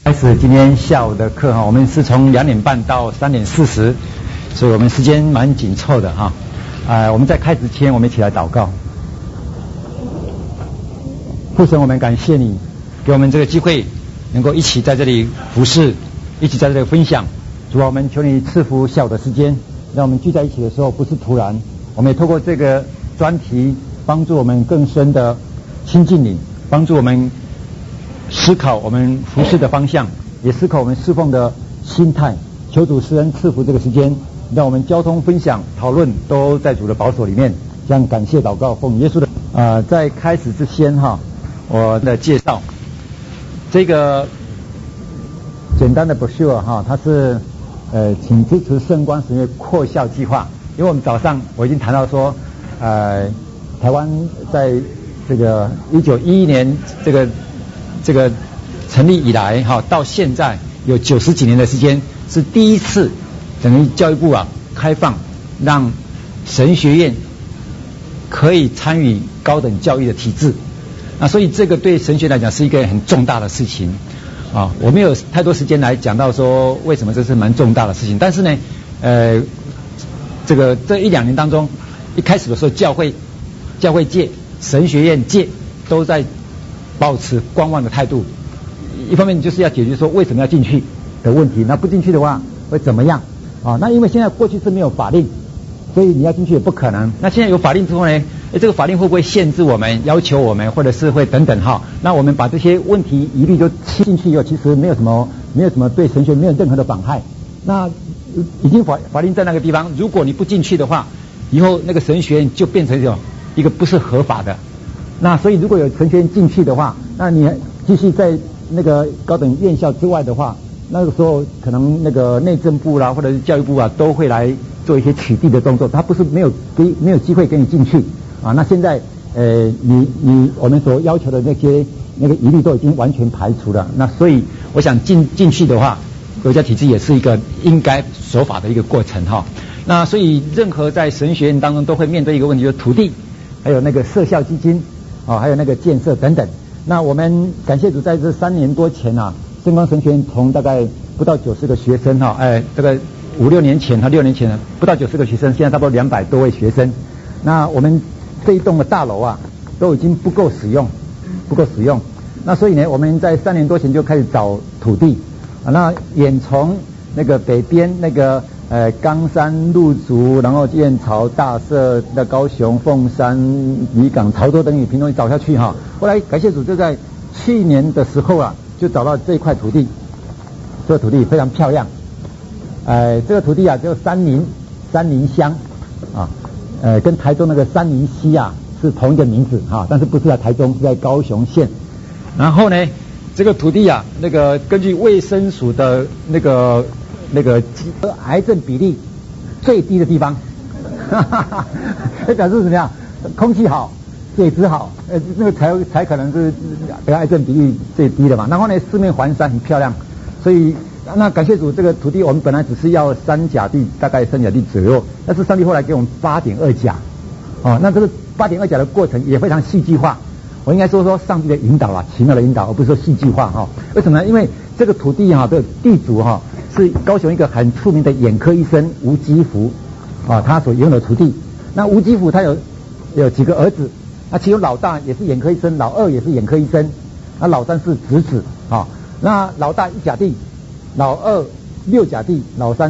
开始今天下午的课哈，我们是从2点半到3点40，所以我们时间蛮紧凑的哈。我们在开始前，我们一起来祷告。父神，我们感谢你给我们这个机会，能够一起在这里服侍，一起在这里分享。主啊，我们求你赐福下午的时间，让我们聚在一起的时候不是突然，我们也透过这个专题帮助我们更深的亲近你，帮助我们思考我们服事的方向，也思考我们侍奉的心态。求主施恩赐福这个时间，让我们交通分享讨论都在主的保守里面。这样感谢祷告，奉耶稣的在开始之前哈，我的介绍这个简单的 brochure 哈，它是请支持圣光神学扩校计划。因为我们早上我已经谈到说台湾在这个1911年这个成立以来哈，到现在有90几年的时间，是第一次等于教育部开放让神学院可以参与高等教育的体制。那所以这个对神学来讲是一个很重大的事情啊。我没有太多时间来讲到说为什么这是蛮重大的事情，但是呢这1-2年当中，一开始的时候教会界、神学院界都在保持观望的态度。一方面就是要解决说为什么要进去的问题，那不进去的话会怎么样啊？那因为现在过去是没有法令，所以你要进去也不可能。那现在有法令之后呢，这个法令会不会限制我们、要求我们，或者是会等等哈？那我们把这些问题一律就切进去以后，其实没有什么对神学没有任何的妨害。那已经法令在那个地方，如果你不进去的话，以后那个神学院就变成一个不是合法的。那所以如果有神学院进去的话，那你继续在那个高等院校之外的话，那个时候可能那个内政部啦或者是教育部都会来做一些取缔的动作，他不是没有机会给你进去啊。那现在我们所要求的那个疑虑都已经完全排除了。那所以我想进去的话，国家体制也是一个应该守法的一个过程哈。那所以任何在神学院当中都会面对一个问题，就是土地，还有那个社校基金还有那个建设等等。那我们感谢主，在这3年多前圣光神学院从大概不到90个学生这个5-6年前6年前不到90个学生，现在差不多200多位学生。那我们这一栋的大楼都已经不够使用。那所以呢，我们在3年多前就开始找土地那远从那个北边那个冈山、鹿竹，然后燕巢、大社、高雄、凤山、渔港、潮州等于屏东找下去后来感谢主，就在去年的时候就找到这一块土地。这个土地非常漂亮，这个土地叫三林乡跟台中那个三林溪是同一个名字但是不是在台中，是在高雄县。然后呢，这个土地那个根据卫生署的那个癌症比例最低的地方，这表示怎么样？空气好，水质好，那个才可能是得癌症比例最低的嘛。然后呢，四面环山，很漂亮。所以那感谢主，这个土地我们本来只是要3甲地，大概3甲地左右，但是上帝后来给我们8.2甲那这个8.2甲的过程也非常戏剧化。我应该说上帝的引导奇妙的引导，而不是说戏剧化为什么呢？因为这个土地这个地主是高雄一个很出名的眼科医生吴基福他所拥有的土地。那吴基福他有几个儿子，那其中老大也是眼科医生，老二也是眼科医生，那老三是侄子那老大1甲地，老二6甲地，老三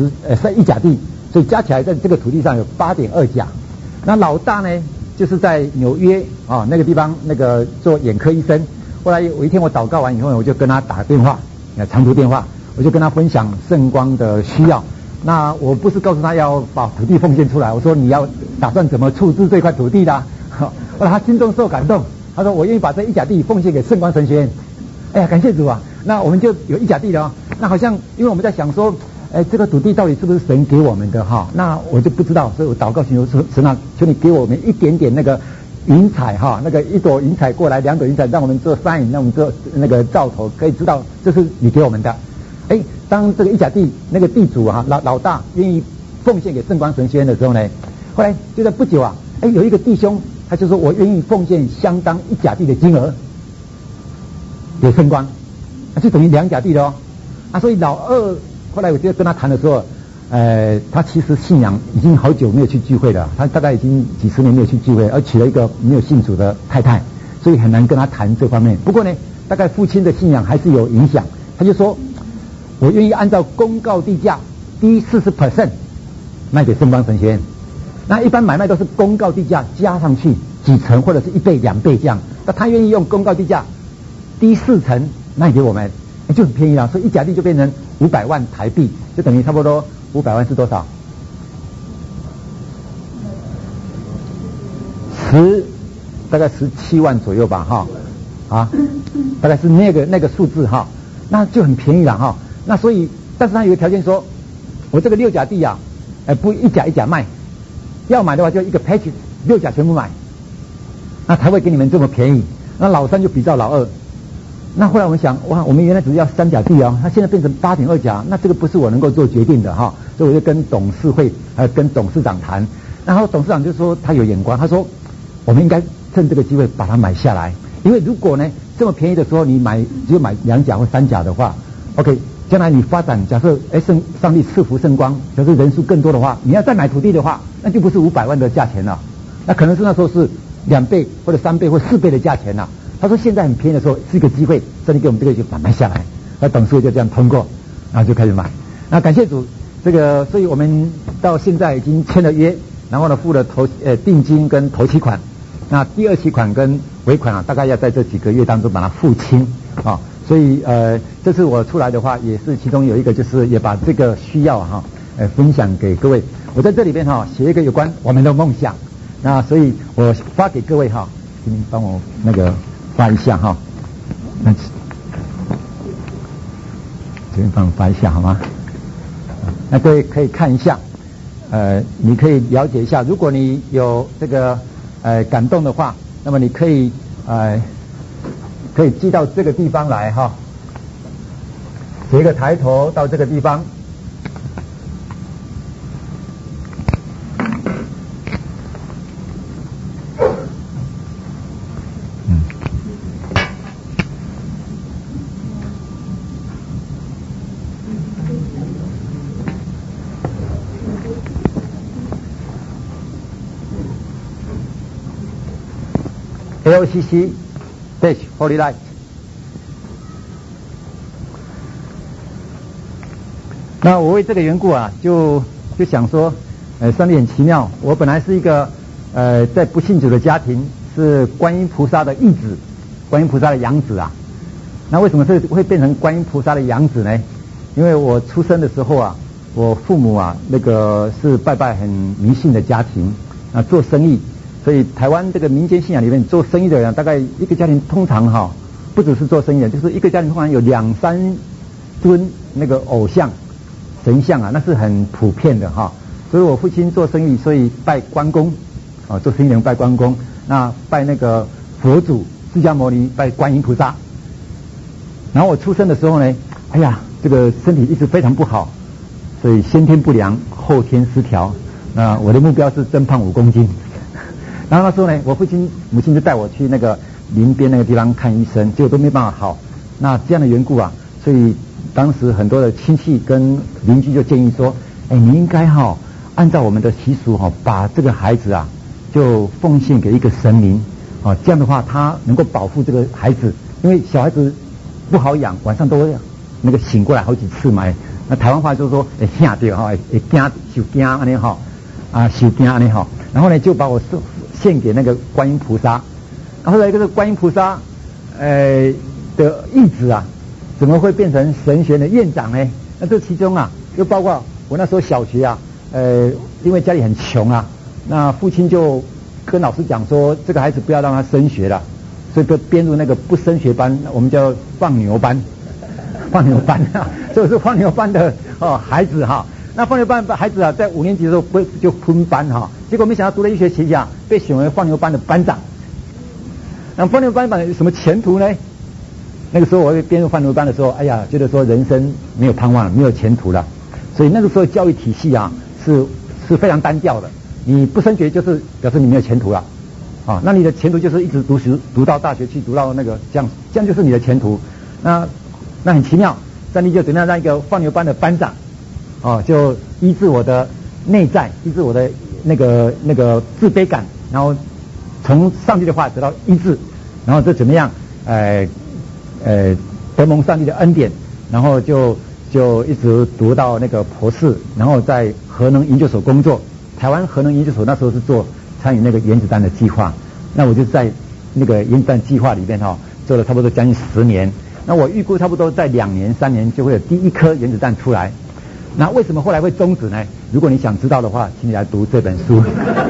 1甲地，所以加起来在这个土地上有8.2甲。那老大呢，就是在纽约那个地方那个做眼科医生。后来有一天我祷告完以后，我就跟他打电话，长途电话，我就跟他分享圣光的需要。那我不是告诉他要把土地奉献出来，我说你要打算怎么处置这块土地的后来他心中受感动，他说我愿意把这1甲地奉献给圣光神学院。哎呀，感谢主那我们就有1甲地了那好像因为我们在想说这个土地到底是不是神给我们的那我就不知道，所以我祷告求神求你给我们一点点那个云彩那个1朵云彩过来，2朵云彩，让我们做山影，让我们做那个兆头，可以知道这是你给我们的。当这个1甲地那个地主老大愿意奉献给圣光神学院的时候呢，后来就在不久有一个弟兄他就说我愿意奉献相当1甲地的金额给圣光就等于2甲地了哦。所以老二后来我就跟他谈的时候，他其实信仰已经好久没有去聚会了，他大概已经几十年没有去聚会，而娶了一个没有信主的太太，所以很难跟他谈这方面。不过呢，大概父亲的信仰还是有影响，他就说我愿意按照公告地价低40% 卖给圣邦神学院。那一般买卖都是公告地价加上去几成或者是1倍2倍这样，那他愿意用公告地价低4成卖给我们，就很便宜了。所以1甲地就变成500万台币，就等于差不多500万是多少大概17万左右吧哈，大概是那个数字哈，那就很便宜了哈。那所以但是他有个条件说，我这个6甲地啊不1甲1甲卖，要买的话就一个 package 6甲全部买，那才会给你们这么便宜。那老三就比照老二。那后来我们想，哇，我们原来只是要3甲地他现在变成8.2甲，那这个不是我能够做决定的哈。所以我就跟董事会还有跟董事长谈，然后董事长就说他有眼光，他说我们应该趁这个机会把它买下来，因为如果呢这么便宜的时候你只有买2甲或3甲的话 ，OK， 将来你发展，假设上帝赐福圣光，假设人数更多的话，你要再买土地的话，那就不是500万的价钱了，那可能是那时候是2倍或者3倍或4倍的价钱了。他说现在很便宜的时候是一个机会，上帝给我们这个就把它买下来，那董事会就这样通过，然后就开始买。那感谢主，这个所以我们到现在已经签了约，然后呢付了定金跟头期款，那第2期款跟尾款大概要在这几个月当中把它付清所以这次我出来的话，也是其中有一个就是也把这个需要分享给各位。我在这里边写一个有关我们的梦想，那所以我发给各位请你帮我那个发一下那这边帮我发一下好吗？那各位可以看一下，你可以了解一下，如果你有这个感动的话，那么你可以寄到这个地方来写一个抬头到这个地方。LCC-Holy Light。那我为这个缘故就想说，上帝很奇妙。我本来是一个在不信主的家庭，是观音菩萨的义子，观音菩萨的养子那为什么会变成观音菩萨的养子呢？因为我出生的时候我父母那个是拜很迷信的家庭做生意。所以台湾这个民间信仰里面做生意的人，大概一个家庭通常不只是做生意的，就是一个家庭通常有2-3尊那个偶像神像那是很普遍的所以我父亲做生意，所以拜关公做生意人拜关公，那拜那个佛祖释迦牟尼，拜观音菩萨。然后我出生的时候呢，这个身体一直非常不好，所以先天不良后天失调，那我的目标是增胖5公斤。然后那时候呢，我母亲就带我去那个林边那个地方看医生，结果都没办法好。那这样的缘故所以当时很多的亲戚跟邻居就建议说，你应该按照我们的习俗把这个孩子就奉献给一个神明这样的话他能够保护这个孩子，因为小孩子不好养，晚上都会那个醒过来好几次嘛。那台湾话就是说吓到会惊受惊安尼受惊安尼然后呢就把我献给那个观音菩萨。后来这个观音菩萨的义子怎么会变成神学的院长呢？那这其中又包括我那时候小学因为家里很穷那父亲就跟老师讲说，这个孩子不要让他升学了，所以就编入那个不升学班，我们叫放牛班。放牛班所以是放牛班的孩子那放牛班孩子在5年级的时候就分班结果没想到读了一学期被选为放牛班的班长。那放牛班有什么前途呢？那个时候我编入放牛班的时候，觉得说人生没有盼望了，没有前途了。所以那个时候教育体系是非常单调的，你不升学就是表示你没有前途了那你的前途就是一直读到大学去，读到那个这样就是你的前途。那那很奇妙，上帝就怎么样让一个放牛班的班长，就医治我的内在，医治我的那个自卑感，然后从上帝的话得到医治，然后这怎么样？得蒙上帝的恩典，然后就一直读到那个博士，然后在核能研究所工作。台湾核能研究所那时候是参与那个原子弹的计划，那我就在那个原子弹计划里面做了差不多将近10年。那我预估差不多在2年3年就会有第一颗原子弹出来。那为什么后来会终止呢？如果你想知道的话，请你来读这本书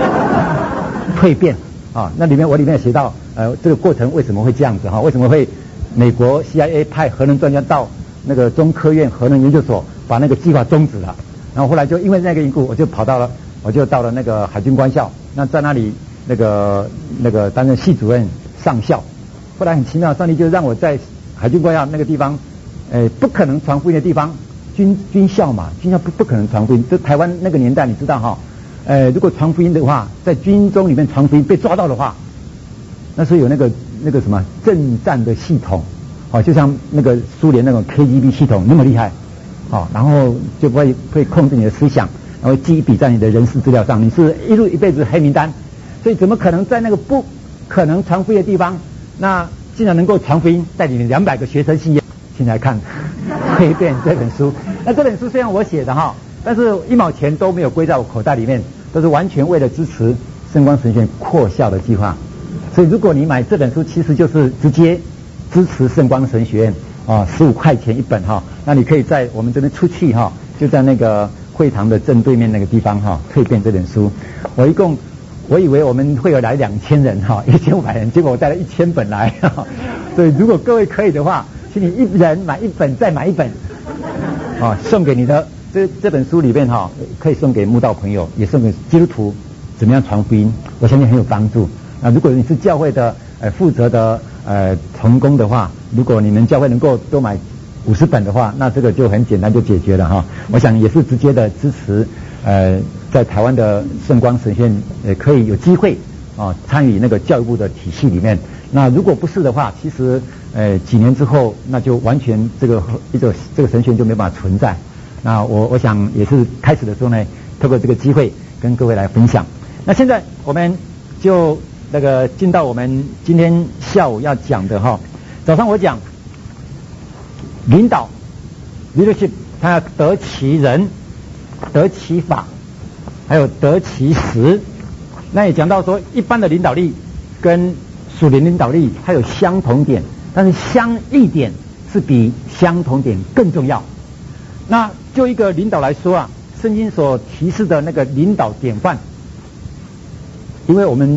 《蜕变》那我里面写到这个过程为什么会这样子为什么会美国 CIA 派核能专家到那个中科院核能研究所把那个计划终止了，然后后来就因为那个缘故，我就到了那个海军官校，那在那里那个担任系主任上校。后来很奇妙，上帝就让我在海军官校那个地方，不可能传福音的地方，军校嘛，军校不可能传福音。这台湾那个年代你知道如果传福音的话，在军中里面传福音被抓到的话，那时候有那个什么政战的系统，就像那个苏联那种 KGB 系统那么厉害，然后就会控制你的思想，然后记一笔在你的人事资料上，你是一辈子黑名单。所以怎么可能在那个不可能传福音的地方，那竟然能够传福音，带领200个学生信耶？请来看《蜕变》这本书。那这本书虽然我写的但是1毛钱都没有归在我口袋里面，都是完全为了支持圣光神学院扩校的计划。所以如果你买这本书，其实就是直接支持圣光神学院，15块钱一本那你可以在我们这边出去就在那个会堂的正对面那个地方蜕变这本书。我以为我们会有来2000人1500人，结果我带了1000本来所以如果各位可以的话，请你一人买1本，再买1本送给你的这本书里面可以送给慕道朋友，也送给基督徒怎么样传福音，我相信很有帮助。那如果你是教会的负责的同工的话，如果你们教会能够多买50本的话，那这个就很简单就解决了我想也是直接的支持在台湾的圣光神学院可以有机会参与那个教育部的体系里面。那如果不是的话，其实几年之后，那就完全这个神学院就没办法存在。那我想也是开始的时候呢，透过这个机会跟各位来分享。那现在我们就进到我们今天下午要讲的早上我讲领导 leadership， 它要得其人，得其法，还有得其时。那也讲到说，一般的领导力跟属灵领导力它有相同点，但是相异点是比相同点更重要。那就一个领导来说圣经所提示的那个领导典范，因为我们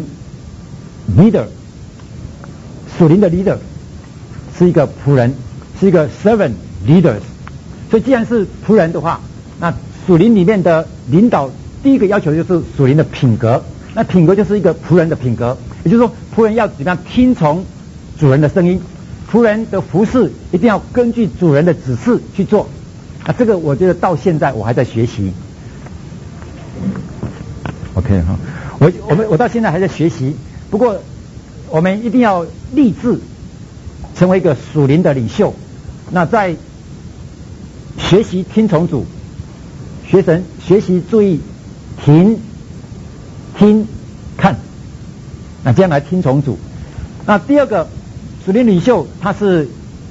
leader 属灵的 leader 是一个仆人，是一个 servant leaders， 所以既然是仆人的话，那属灵里面的领导第一个要求就是属灵的品格。那品格就是一个仆人的品格，也就是说仆人要怎么样听从主人的声音，仆人的服事一定要根据主人的指示去做。这个我觉得到现在我还在学习。OK 我到现在还在学习，不过我们一定要立志成为一个属灵的领袖。那在学习听从主，学习注意听看，那这样来听从主。那第二个属灵领袖，他是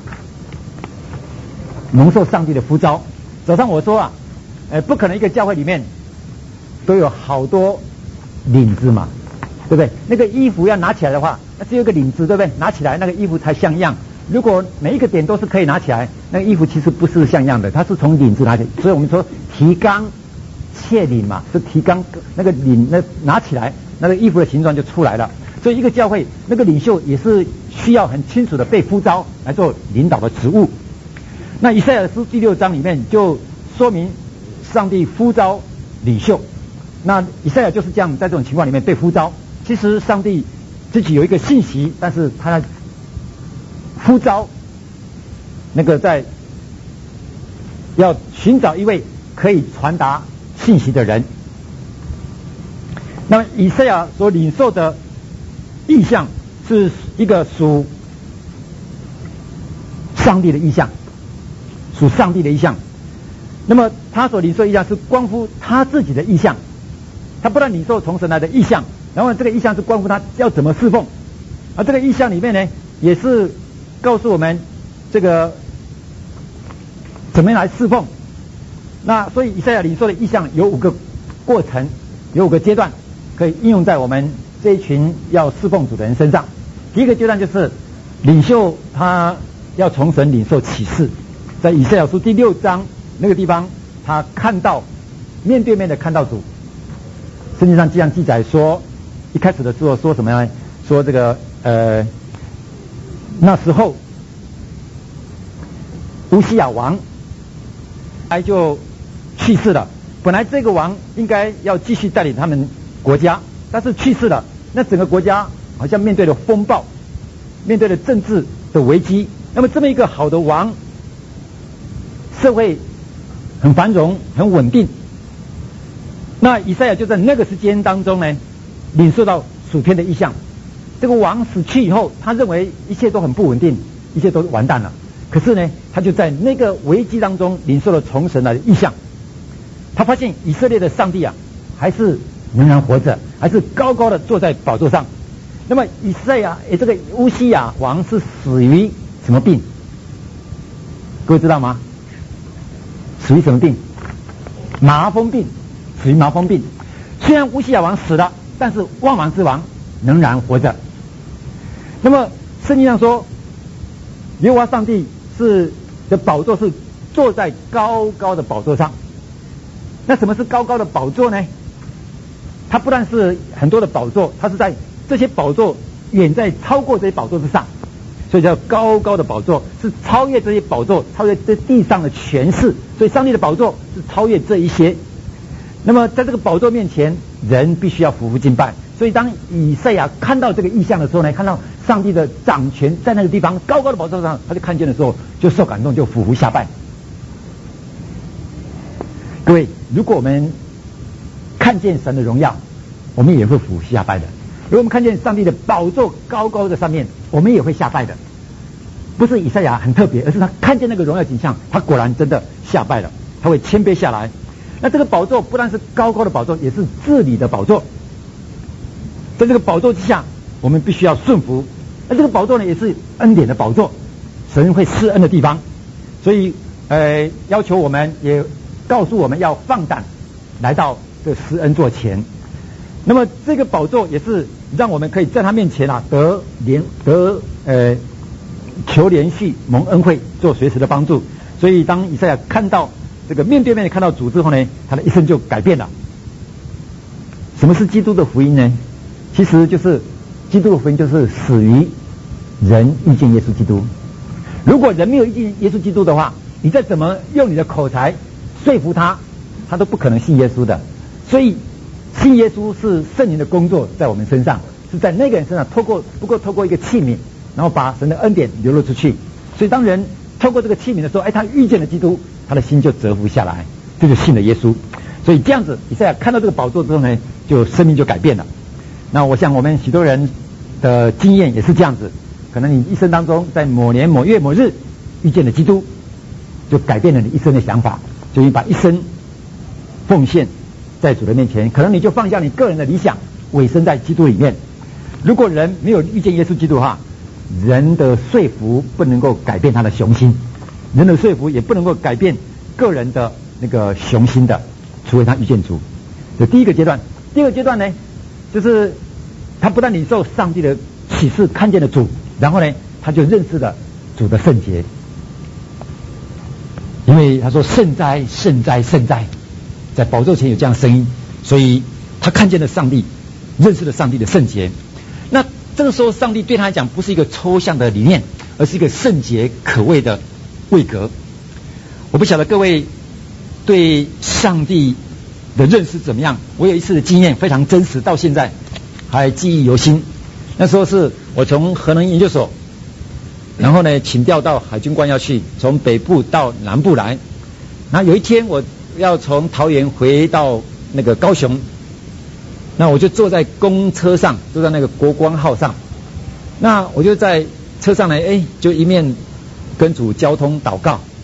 蒙受上帝的呼召。早上我说不可能一个教会里面都有好多领子嘛，对不对？那个衣服要拿起来的话，那只有一个领子，对不对？拿起来那个衣服才像样。如果每一个点都是可以拿起来，那个衣服其实不是像样的，它是从领子拿起来。所以我们说提纲挈领嘛，是提纲那个领拿起来，那个衣服的形状就出来了。所以一个教会那个领袖也是需要很清楚的被呼召来做领导的职务。那以赛亚书第6章里面就说明上帝呼召领袖。那以赛亚就是这样，在这种情况里面被呼召。其实上帝自己有一个信息，但是他呼召那个要寻找一位可以传达信息的人。那么以赛亚所领受的意象是一个属上帝的意象， 属上帝的意象。那么他所领受的意象是关乎他自己的意象，他不但领受从神来的意象，然后这个意象是关乎他要怎么侍奉，而这个意象里面呢，也是告诉我们这个怎么样来侍奉。那所以以赛亚领受的意象有5个过程，有5个阶段，可以应用在我们这一群要侍奉主的人身上。第一个阶段就是领袖他要从神领受启示，在以赛亚书第6章那个地方，他看到面对面的看到主。圣经上这样记载说，一开始的时候说什么呢？说这个那时候乌西雅王就去世了。本来这个王应该要继续带领他们国家，但是去世了，那整个国家好像面对了风暴，面对了政治的危机。那么这么一个好的王，社会很繁荣很稳定，那以赛亚就在那个时间当中呢，领受到属天的意象。这个王死去以后，他认为一切都很不稳定，一切都完蛋了。可是呢，他就在那个危机当中领受了从神来的意象。他发现以色列的上帝啊，还是仍然活着，还是高高的坐在宝座上。那么以赛亚这个乌西雅王是死于什么病？各位知道吗？死于什么病？麻风病，死于麻风病。虽然乌西雅王死了，但是万王之王仍然活着。那么圣经上说，耶和华上帝的宝座是坐在高高的宝座上。那什么是高高的宝座呢？它不但是很多的宝座，它是在这些宝座远在超过这些宝座之上，所以叫高高的宝座，是超越这些宝座，超越这地上的权势。所以上帝的宝座是超越这一些。那么在这个宝座面前，人必须要匍匐敬拜。所以当以赛亚看到这个异象的时候呢，看到上帝的掌权在那个地方高高的宝座上，他就看见的时候就受感动，就匍匐下拜。各位，如果我们看见神的荣耀，我们也会匍匐下拜的。如果我们看见上帝的宝座高高的上面，我们也会下拜的。不是以赛亚很特别，而是他看见那个荣耀景象，他果然真的下拜了，他会谦卑下来。那这个宝座不但是高高的宝座，也是治理的宝座。在这个宝座之下，我们必须要顺服。那这个宝座呢，也是恩典的宝座，神会施恩的地方。所以要求我们，也告诉我们要放胆来到这个施恩座前。那么这个宝座也是让我们可以在他面前啊求连续蒙恩惠，做随时的帮助。所以当以赛亚看到这个面对面看到主之后呢，他的一生就改变了。什么是基督的福音呢？其实就是基督的福音，就是死于人遇见耶稣基督。如果人没有遇见耶稣基督的话，你再怎么用你的口才说服他，他都不可能信耶稣的。所以信耶稣是圣灵的工作在我们身上，是在那个人身上透过一个器皿，然后把神的恩典流露出去。所以当人透过这个器皿的时候，他遇见了基督，他的心就折服下来，这就信了耶稣。所以这样子，以赛亚看到这个宝座之后呢，就生命就改变了。那我想我们许多人的经验也是这样子，可能你一生当中在某年某月某日遇见了基督，就改变了你一生的想法，就你把一生奉献在主的面前，可能你就放下你个人的理想，委身在基督里面。如果人没有遇见耶稣基督的话，人的说服不能够改变他的雄心，人的说服也不能够改变个人的那个雄心的，除非他遇见主。这第一个阶段。第二个阶段呢，就是他不但领受上帝的启示，看见了主，然后呢，他就认识了主的圣洁。因为他说圣哉圣哉圣哉，在宝座前有这样的声音，所以他看见了上帝，认识了上帝的圣洁。那这个时候上帝对他来讲不是一个抽象的理念，而是一个圣洁可畏的位格。我不晓得各位对上帝的认识怎么样，我有一次的经验非常真实，到现在还记忆犹新。那时候是我从核能研究所，然后呢请调到海军官要去，从北部到南部来。然后有一天我要从桃园回到那个高雄，那我就坐在公车上，坐在那个国光号上。那我就在车上呢，就一面跟主交通祷告，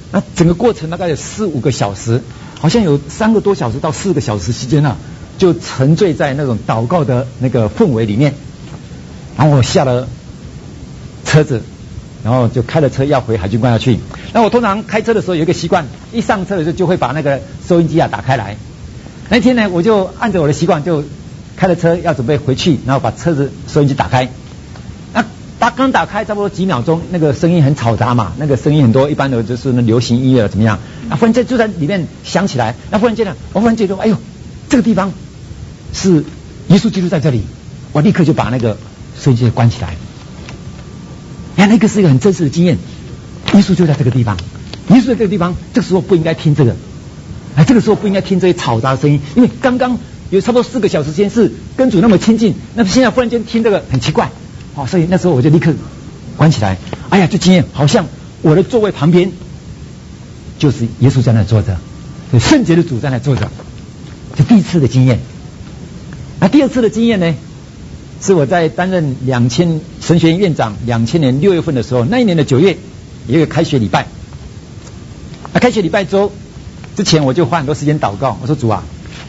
那整个过程大概有4-5个小时，好像有3个多小时到4个小时时间啊，就沉醉在那种祷告的那个氛围里面。然后我下了车子，然后就开了车要回海军官校去。那我通常开车的时候有一个习惯，一上车的时候就会把那个收音机啊打开来。那天呢，我就按照我的习惯，就开了车要准备回去，然后把车子收音机打开。那刚打开差不多几秒钟，那个声音很嘈杂嘛，那个声音很多，一般的就是那流行音乐怎么样？那忽然间就在里面响起来，那忽然间呢，我忽然觉得，哎呦，这个地方是耶稣基督在这里，我立刻就把那个收音机关起来。那个是一个很真实的经验，耶稣就在这个地方，耶稣在这个地方，这个时候不应该听这个，这个时候不应该听这些嘈杂的声音，因为刚刚有差不多4个小时时间是跟主那么亲近，那么现在忽然间听这个很奇怪，所以那时候我就立刻关起来。哎呀，就经验好像我的座位旁边就是耶稣在那坐着，圣洁的主在那坐着，这第一次的经验。那第二次的经验呢，是我在担任神学院院长2000年6月份的时候，那一年的9月有一个开学礼拜。那开学礼拜之前我就花很多时间祷告，我说主啊，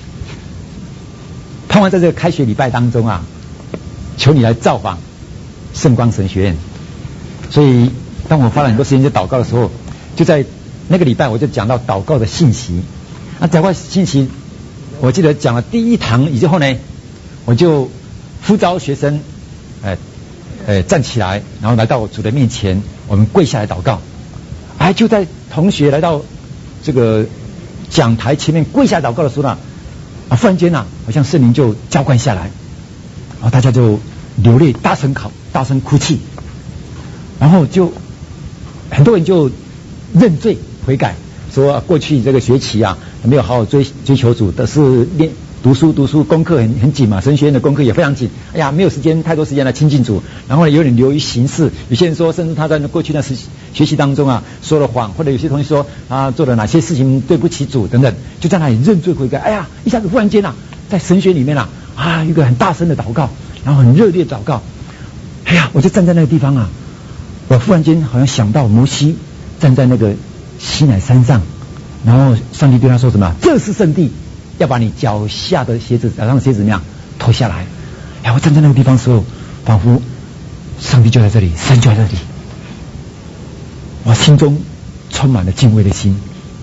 盼望在这个开学礼拜当中啊，求你来造访圣光神学院。所以当我花了很多时间在祷告的时候，就在那个礼拜我就讲到祷告的信息。那祷告信息我记得讲了第1堂以后呢，我就呼召学生站起来，然后来到主的面前，我们跪下来祷告。就在同学来到这个讲台前面跪下来祷告的时候呢，忽然间好像圣灵就浇灌下来，然后大家就流泪，大声哭泣，然后就很多人就认罪悔改，说过去这个学期没有好好追求主，的是读书功课很紧嘛，神学院的功课也非常紧，没有太多时间来亲近主，然后有点流于形式。有些人说，甚至他在过去那学习当中说了谎，或者有些同学说做了哪些事情对不起主等等，就在那里认罪悔改。一下子忽然间在神学里面一个很大声的祷告，然后很热烈祷告。我就站在那个地方我忽然间好像想到摩西站在那个西乃山上，然后上帝对他说什么？这是圣地，要把你脚上的鞋子怎么样脱下来。我站在那个地方的时候，仿佛上帝就在这里，神就在这里，我心中充满了敬畏的心。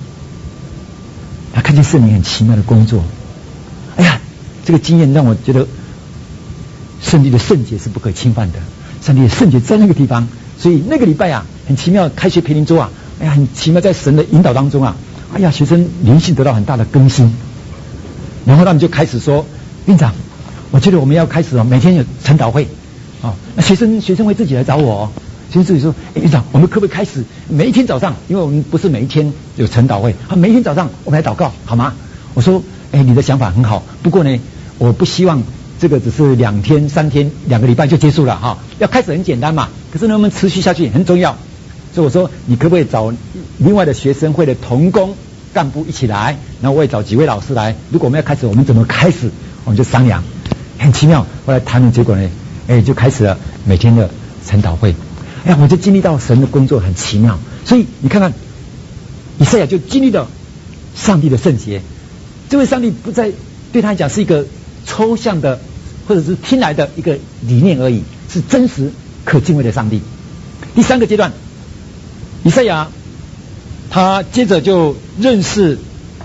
看见圣灵很奇妙的工作，这个经验让我觉得上帝的圣洁是不可侵犯的，上帝的圣洁在那个地方。所以那个礼拜很奇妙，开学培灵周很奇妙，在神的引导当中学生灵性得到很大的更新。然后他们就开始说，院长，我觉得我们要开始每天有晨祷会那学生会自己来找我学生自己说，院长，我们可不可以开始每一天早上，因为我们不是每一天有晨祷会每一天早上我们来祷告好吗？我说你的想法很好，不过呢我不希望这个只是2天3天2个礼拜就结束了要开始很简单嘛，可是能不能持续下去很重要。所以我说，你可不可以找另外的学生会的同工干部一起来，然后我也找几位老师来，如果我们要开始，我们怎么开始，我们就商量。很奇妙，后来谈的结果呢就开始了每天的晨祷会。我就经历到神的工作很奇妙。所以你看看以赛亚就经历了上帝的圣洁，这位上帝不再对他来讲是一个抽象的或者是听来的一个理念而已，是真实可敬畏的上帝。第3个阶段，以赛亚他接着就认识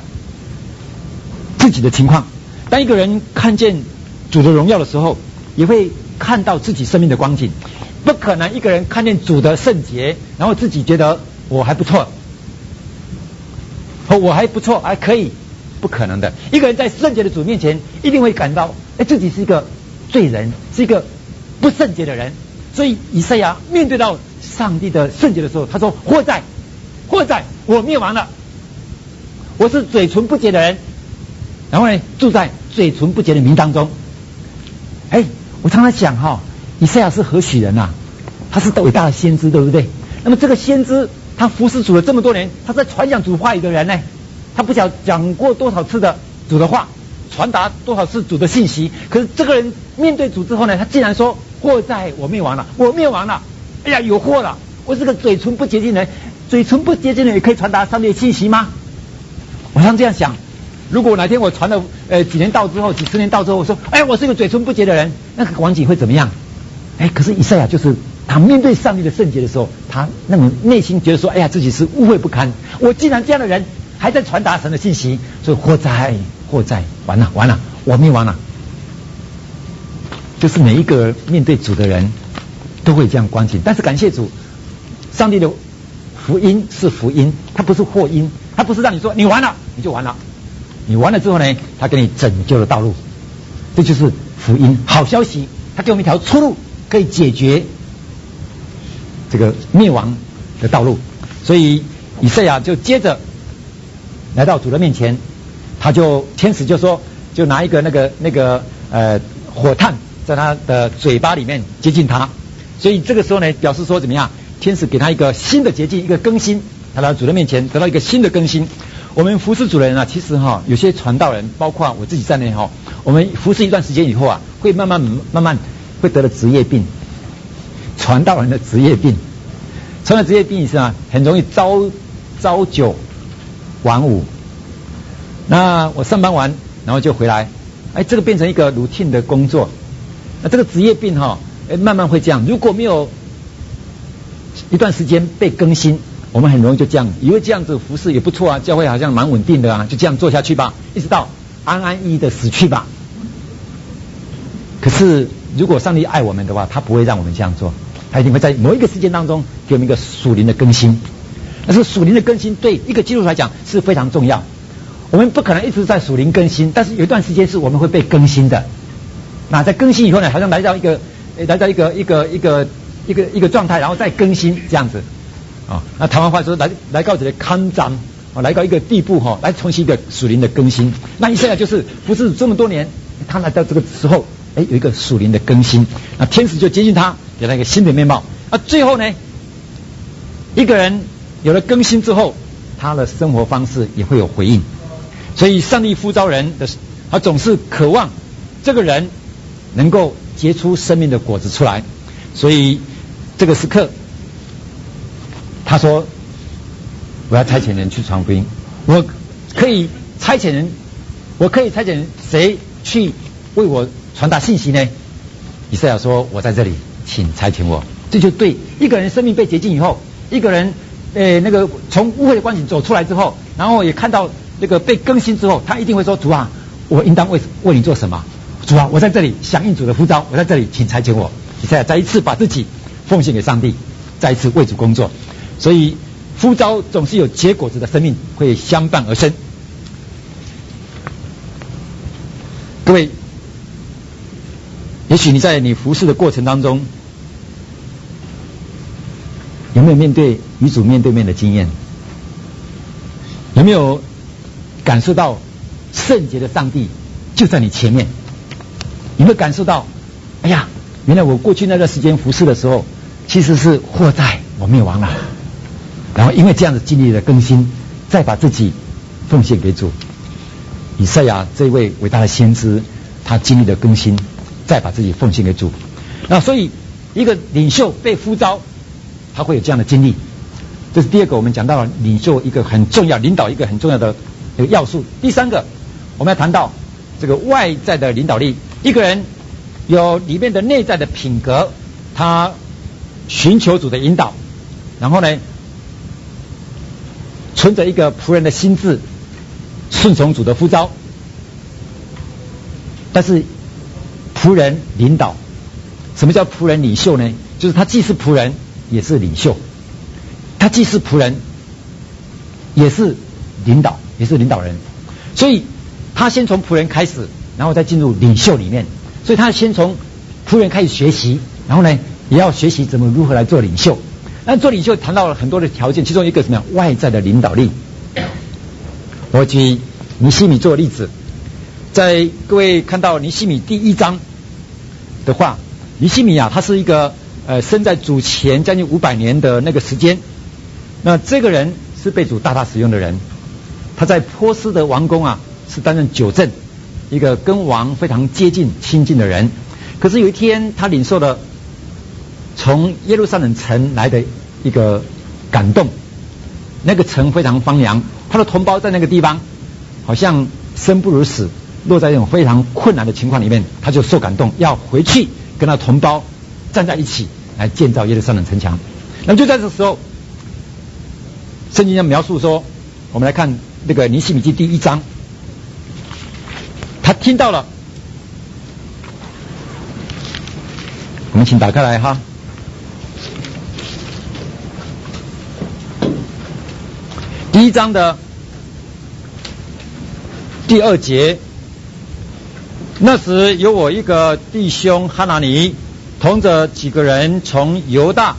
自己的情况。当一个人看见主的荣耀的时候，也会看到自己生命的光景。不可能一个人看见主的圣洁，然后自己觉得我还不错，还可以，不可能的。一个人在圣洁的主面前，一定会感到自己是一个罪人，是一个不圣洁的人。所以以赛亚面对到上帝的圣洁的时候，他说，祸哉，我灭亡了，我是嘴唇不洁的人，然后呢住在嘴唇不洁的民当中。我常常想以赛亚是何许人他是伟大的先知，对不对？那么这个先知他服侍主了这么多年，他在传讲主话语的人呢，他不晓讲过多少次的主的话，传达多少次主的信息。可是这个人面对主之后呢，他竟然说，祸哉，我灭亡了，有祸了，我是个嘴唇不洁净的人， 嘴唇不洁净的人也可以传达上帝的信息吗？我常这样想，如果哪天我传了几年道之后，几十年道之后，我说我是一个嘴唇不洁的人，那个光景会怎么样？可是以赛亚就是他面对上帝的圣洁的时候，他那种内心觉得说，自己是污秽不堪，我既然这样的人还在传达神的信息，所以祸哉，完了，我灭亡了。就是每一个面对主的人都会这样光景，但是感谢主，上帝的福音是福音，它不是祸音，它不是让你说你完了你就完了，你完了之后呢，他给你拯救的道路，这就是福音，好消息，他给我们一条出路，可以解决这个灭亡的道路。所以以赛亚就接着来到主的面前，天使就说，就拿一个那个火炭在他的嘴巴里面接近他，所以这个时候呢，表示说怎么样？天使给他一个新的捷径，一个更新，他来到主的面前得到一个新的更新。我们服侍主的人啊，其实有些传道人，包括我自己在内我们服侍一段时间以后啊，会慢慢会得了职业病，传道人的职业病。传道职业病是很容易朝九晚五。那我上班完，然后就回来，这个变成一个 routine 的工作。那这个职业病慢慢会这样。如果没有一段时间被更新，我们很容易就这样，以为这样子服侍也不错啊，教会好像蛮稳定的啊，就这样做下去吧，一直到安安逸逸的死去吧。可是如果上帝爱我们的话，他不会让我们这样做，他一定会在某一个时间当中给我们一个属灵的更新。但是属灵的更新对一个基督徒来讲是非常重要。我们不可能一直在属灵更新，但是有一段时间是我们会被更新的。那在更新以后呢，好像来到一个状态，然后再更新这样子那台湾话说来到这里康展来到一个地步来重新一个属灵的更新。那以赛亚就是服侍这么多年，他来到这个时候有一个属灵的更新，那天使就接近他，给他一个新的面貌。最后呢，一个人有了更新之后，他的生活方式也会有回应。所以上帝呼召人的，他总是渴望这个人能够结出生命的果子出来。所以这个时刻，他说我要差遣人去传福音，我可以差遣人谁去为我传达信息呢？以赛亚说，我在这里，请差遣我。这就对一个人生命被洁净以后，一个人从污秽的光景走出来之后，然后也看到这个被更新之后，他一定会说，主啊，我应当为你做什么？主啊，我在这里响应主的呼召，我在这里，请差遣我。以赛亚再一次把自己奉献给上帝，再一次为主工作。所以呼召总是有结果子的生命会相伴而生。各位，也许你在你服侍的过程当中，有没有与主面对面的经验？有没有感受到圣洁的上帝就在你前面？有没有感受到，原来我过去那段时间服侍的时候，其实是祸哉，我灭亡了。然后因为这样子经历了更新，再把自己奉献给主。以赛亚这位伟大的先知，他经历了更新，再把自己奉献给主。那所以一个领袖被呼召，他会有这样的经历。这是第二个，我们讲到了领袖一个很重要，领导一个很重要的要素。第三个，我们要谈到这个外在的领导力。一个人有里面的内在的品格，他寻求主的引导，然后呢，存着一个仆人的心志，顺从主的呼召。但是仆人领导，什么叫仆人领袖呢？就是他既是仆人也是领袖，他既是仆人也是领导人。所以他先从仆人开始，然后再进入领袖里面。所以他先从仆人开始学习，然后呢也要学习如何来做领袖。那做领袖谈到了很多的条件，其中一个什么样？外在的领导力。我举尼希米做例子，在各位看到尼希米第1章的话，尼希米他是一个生在主前将近500年的那个时间。那这个人是被主大大使用的人，他在波斯的王宫是担任酒政，一个跟王非常接近亲近的人。可是有一天他领受了从耶路撒冷城来的一个感动， 那个城非常荒凉，他的同胞在那个地方好像生不如死，落在一种非常困难的情况里面，他就受感动，要回去跟他同胞站在一起来建造耶路撒冷城墙。那么就在这时候，圣经上描述说，我们来看那个尼希米记第1章，他听到了，我们请打开来哈。第1章的第2节，那时有我一个弟兄哈拿尼，同着几个人从犹大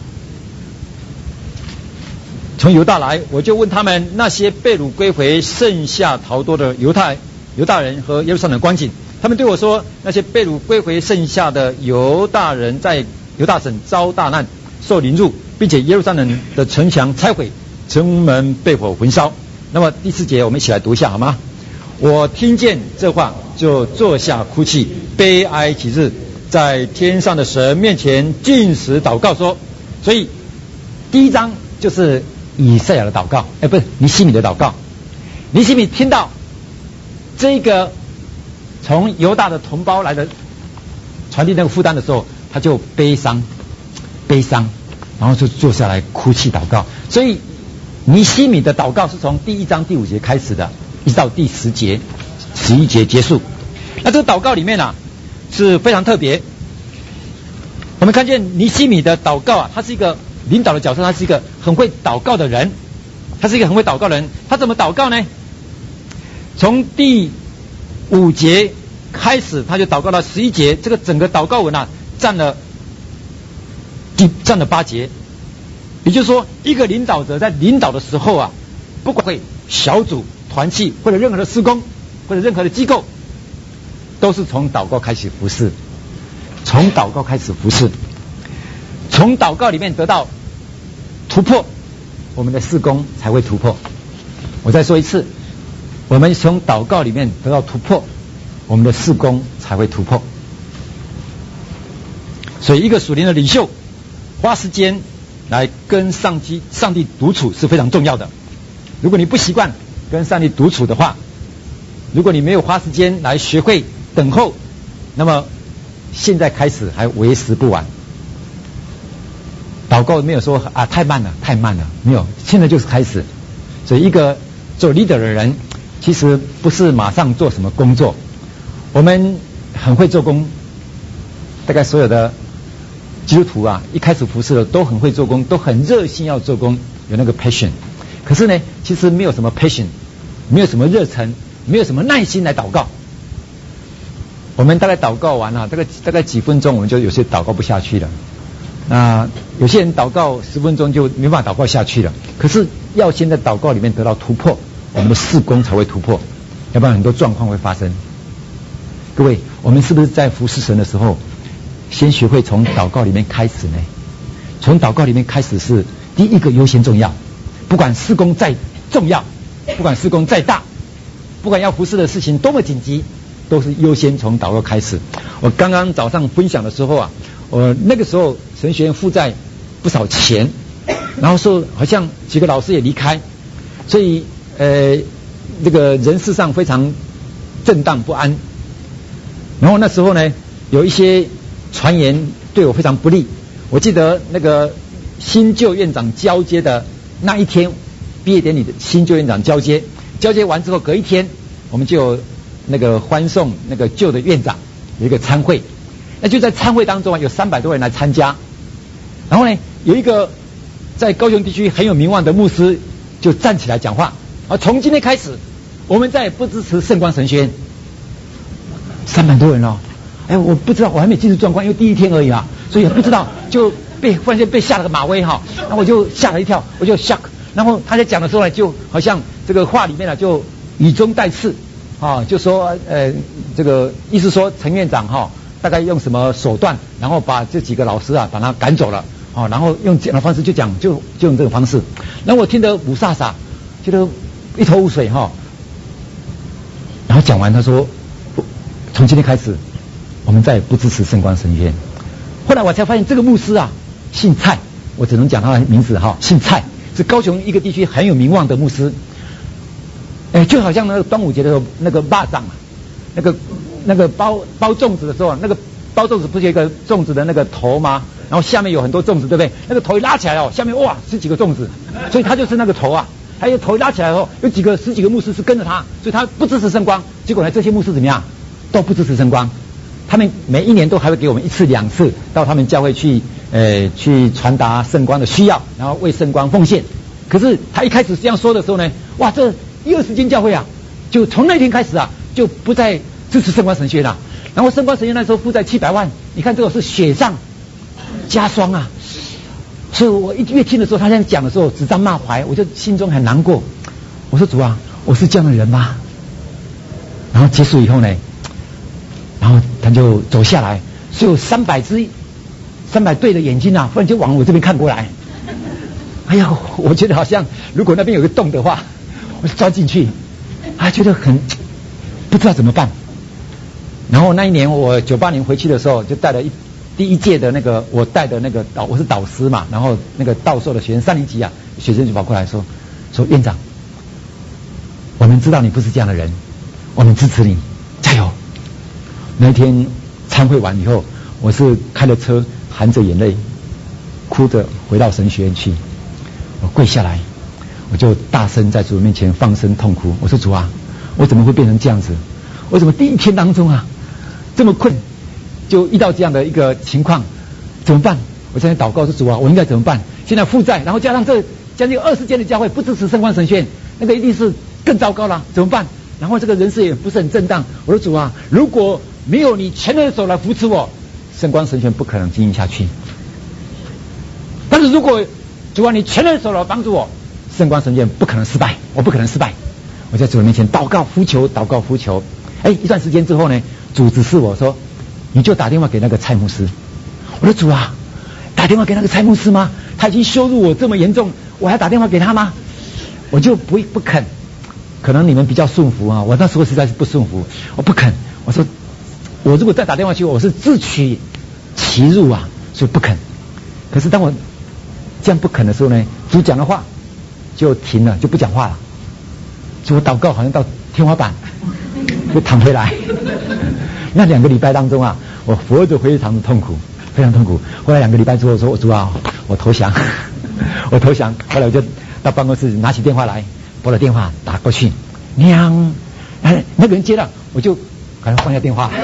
来，我就问他们那些被掳归回剩下逃脱的犹大人和耶路撒冷的光景。他们对我说，那些被掳归回剩下的犹大人在犹大省遭大难，受凌辱，并且耶路撒冷的城墙拆毁，城门被火焚烧。那么第4节我们一起来读一下好吗？我听见这话就坐下哭泣，悲哀几日，在天上的神面前禁食祷告说。所以第1章就是以赛亚的祷告，不是尼希米的祷告。尼希米听到这个从犹大的同胞来的传递那个负担的时候，他就悲伤，然后就坐下来哭泣祷告。所以尼希米的祷告是从第1章第5节开始的，一直到第10节、11节结束。那这个祷告里面是非常特别。我们看见尼希米的祷告他是一个领导的角色，他是一个很会祷告的人。他怎么祷告呢？从第5节开始，他就祷告到11节，这个整个祷告文占了8节。也就是说，一个领导者在领导的时候不管会小组、团契或者任何的事工或者任何的机构，都是从祷告开始服事，从祷告里面得到突破，我们的事工才会突破。我再说一次，我们从祷告里面得到突破，我们的事工才会突破。所以一个属灵的领袖花时间来跟上帝独处是非常重要的。如果你不习惯跟上帝独处的话，如果你没有花时间来学会等候，那么现在开始还为时不晚。祷告没有说太慢了，没有，现在就是开始。所以一个做 leader 的人，其实不是马上做什么工作。我们很会做工，大概所有的基督徒一开始服侍的都很会做工，都很热心要做工，有那个 passion。可是呢，其实没有什么 passion， 没有什么热忱，没有什么耐心来祷告。我们大概祷告完大概几分钟，我们就有些祷告不下去了。那有些人祷告10分钟就没办法祷告下去了。可是要先在祷告里面得到突破，我们的事工才会突破，要不然很多状况会发生。各位，我们是不是在服侍神的时候，先学会从祷告里面开始呢？从祷告里面开始是第一个优先重要。不管事工再重要，不管事工再大，不管要服侍的事情多么紧急，都是优先从祷告开始。我刚刚早上分享的时候我那个时候神学院负债不少钱，然后说好像几个老师也离开，所以这个人事上非常震荡不安。然后那时候呢，有一些传言对我非常不利。我记得那个新旧院长交接的那一天，毕业典礼的新旧院长交接完之后，隔一天我们就有那个欢送那个旧的院长，有一个参会。那就在参会当中有300多人来参加。然后呢，有一个在高雄地区很有名望的牧师就站起来讲话，从今天开始我们再也不支持圣光神学院。300多人我不知道，我还没进入状况，因为第一天而已所以也不知道，就忽然间被下了个马威然后我就吓了一跳，我就 shock。然后他在讲的时候呢，就好像这个话里面就语中带刺就说这个意思说陈院长大概用什么手段，然后把这几个老师把他赶走了然后用这样的方式就讲，就用这种方式。然后我听得五煞煞，觉得一头雾水然后讲完他说，从今天开始我们再也不支持圣光神学院。后来我才发现这个牧师姓蔡，我只能讲他的名字姓蔡， 是高雄一个地区很有名望的牧师。就好像那个端午节的时候，那个蚂蚱啊，那个包粽子的时候，那个包粽子不是有一个粽子的那个头吗？然后下面有很多粽子，对不对？那个头一拉起来哦，下面哇10几个粽子，所以他就是那个头啊。还有头一拉起来后，有10几个牧师是跟着他，所以他不支持圣光。结果呢，这些牧师怎么样？都不支持圣光。他们每一年都还会给我们1次2次到他们教会去传达圣光的需要，然后为圣光奉献。可是他一开始这样说的时候呢，哇，这20间教会啊，就从那天开始啊，就不再支持圣光神学了。然后圣光神学那时候负债700万，你看这个是雪上加霜啊。所以我越听的时候，他这样讲的时候，指桑骂槐，我就心中很难过。我说主啊，我是这样的人吗？然后结束以后呢，然后他就走下来，所以有300对的眼睛啊，忽然就往我这边看过来。哎呀，我觉得好像如果那边有个洞的话，我就钻进去，觉得很不知道怎么办。然后那一年我98年回去的时候，就带了第一届的那个我带的那个我是导师嘛，然后那个道授的学生3年级啊，学生就跑过来说院长，我们知道你不是这样的人，我们支持你，加油。那天参会完以后，我是开了车，含着眼泪，哭着回到神学院去。我跪下来，我就大声在主面前放声痛哭。我说主啊，我怎么会变成这样子？我怎么第一天当中啊这么困？就遇到这样的一个情况，怎么办？我现在祷告说主啊，我应该怎么办？现在负债，然后加上这将近20间的教会不支持圣光神学院，那个一定是更糟糕了，怎么办？然后这个人事也不是很正当。我说主啊，如果没有你全能的手来扶持我，圣光神学院不可能经营下去。但是如果主啊，你全能的手来帮助我，圣光神学院不可能失败，我不可能失败。我在主面前祷告呼求，祷告呼求。一段时间之后呢，主指示我说，你就打电话给那个蔡牧师。我说主啊，打电话给那个蔡牧师吗？他已经羞辱我这么严重，我还打电话给他吗？我就不肯。可能你们比较顺服啊，我那时候实在是不顺服，我不肯。我说我如果再打电话去，我是自取其辱啊，所以不肯。可是当我这样不肯的时候呢，主讲的话就停了，就不讲话了。所以我祷告好像到天花板，就躺回来。那2个礼拜当中啊，我活着非常的痛苦，非常痛苦。后来2个礼拜之后说，主啊，我投降，我投降。后来我就到办公室拿起电话来，拨了电话打过去，那个人接了，我就赶快放下电话。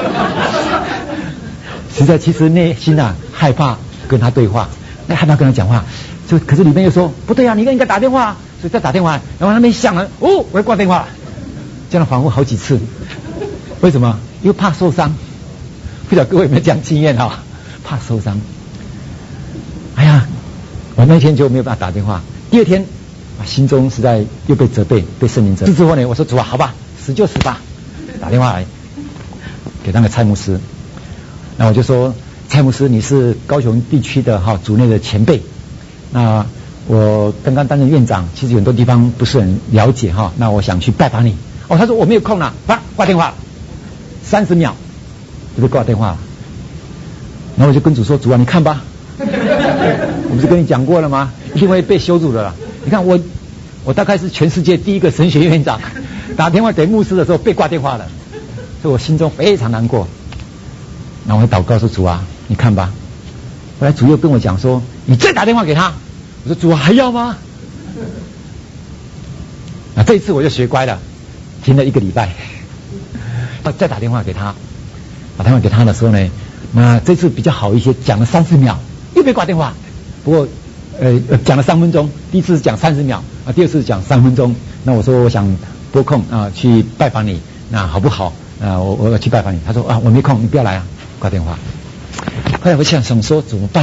实在其实内心啊害怕跟他对话，害怕跟他讲话，可是里面又说不对啊，你应该打电话，所以再打电话，然后那边响了，我要挂电话了。这样反复好几次。为什么？因为怕受伤。不知道各位有没有这样经验啊？怕受伤。哎呀，我那天就没有办法打电话。第2天心中实在又被责备，被圣灵责备。之后呢，我说主啊，好吧，死就死吧。打电话来给那个蔡牧师，那我就说，蔡牧师，你是高雄地区的组内的前辈，那我刚刚担任院长，其实很多地方不是很了解那我想去拜访你。他说我没有空了，挂电话，30秒就被挂电话了。然后我就跟主说，主啊，你看吧，我不是跟你讲过了吗？一定会被羞辱的了。你看我大概是全世界第一个神学院长，打电话给牧师的时候被挂电话了，所以我心中非常难过。然后我祷告说，主啊，你看吧。后来主又跟我讲说，你再打电话给他。我说主啊，还要吗？这一次我就学乖了，停了1个礼拜，再打电话给他。打电话给他的时候呢，那这次比较好一些，讲了30秒又被挂电话。不过讲了3分钟，第一次讲30秒第二次讲3分钟。那我说我想拨空去拜访你，那好不好？我要去拜访你。他说我没空，你不要来啊，挂电话。后来我想说怎么办？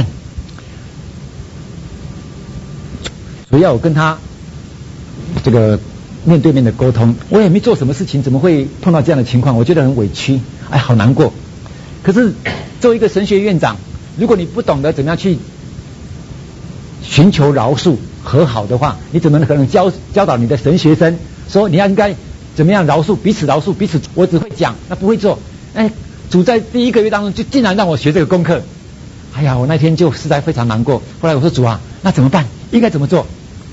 所以要我跟他这个面对面的沟通，我也没做什么事情，怎么会碰到这样的情况？我觉得很委屈，好难过。可是作为一个神学院长，如果你不懂得怎么样去寻求饶恕和好的话，你怎么可能教导你的神学生说你要应该怎么样饶恕彼此，饶恕彼此？我只会讲，那不会做。主在第1个月当中就竟然让我学这个功课。我那天就实在非常难过。后来我说主啊，那怎么办？应该怎么做？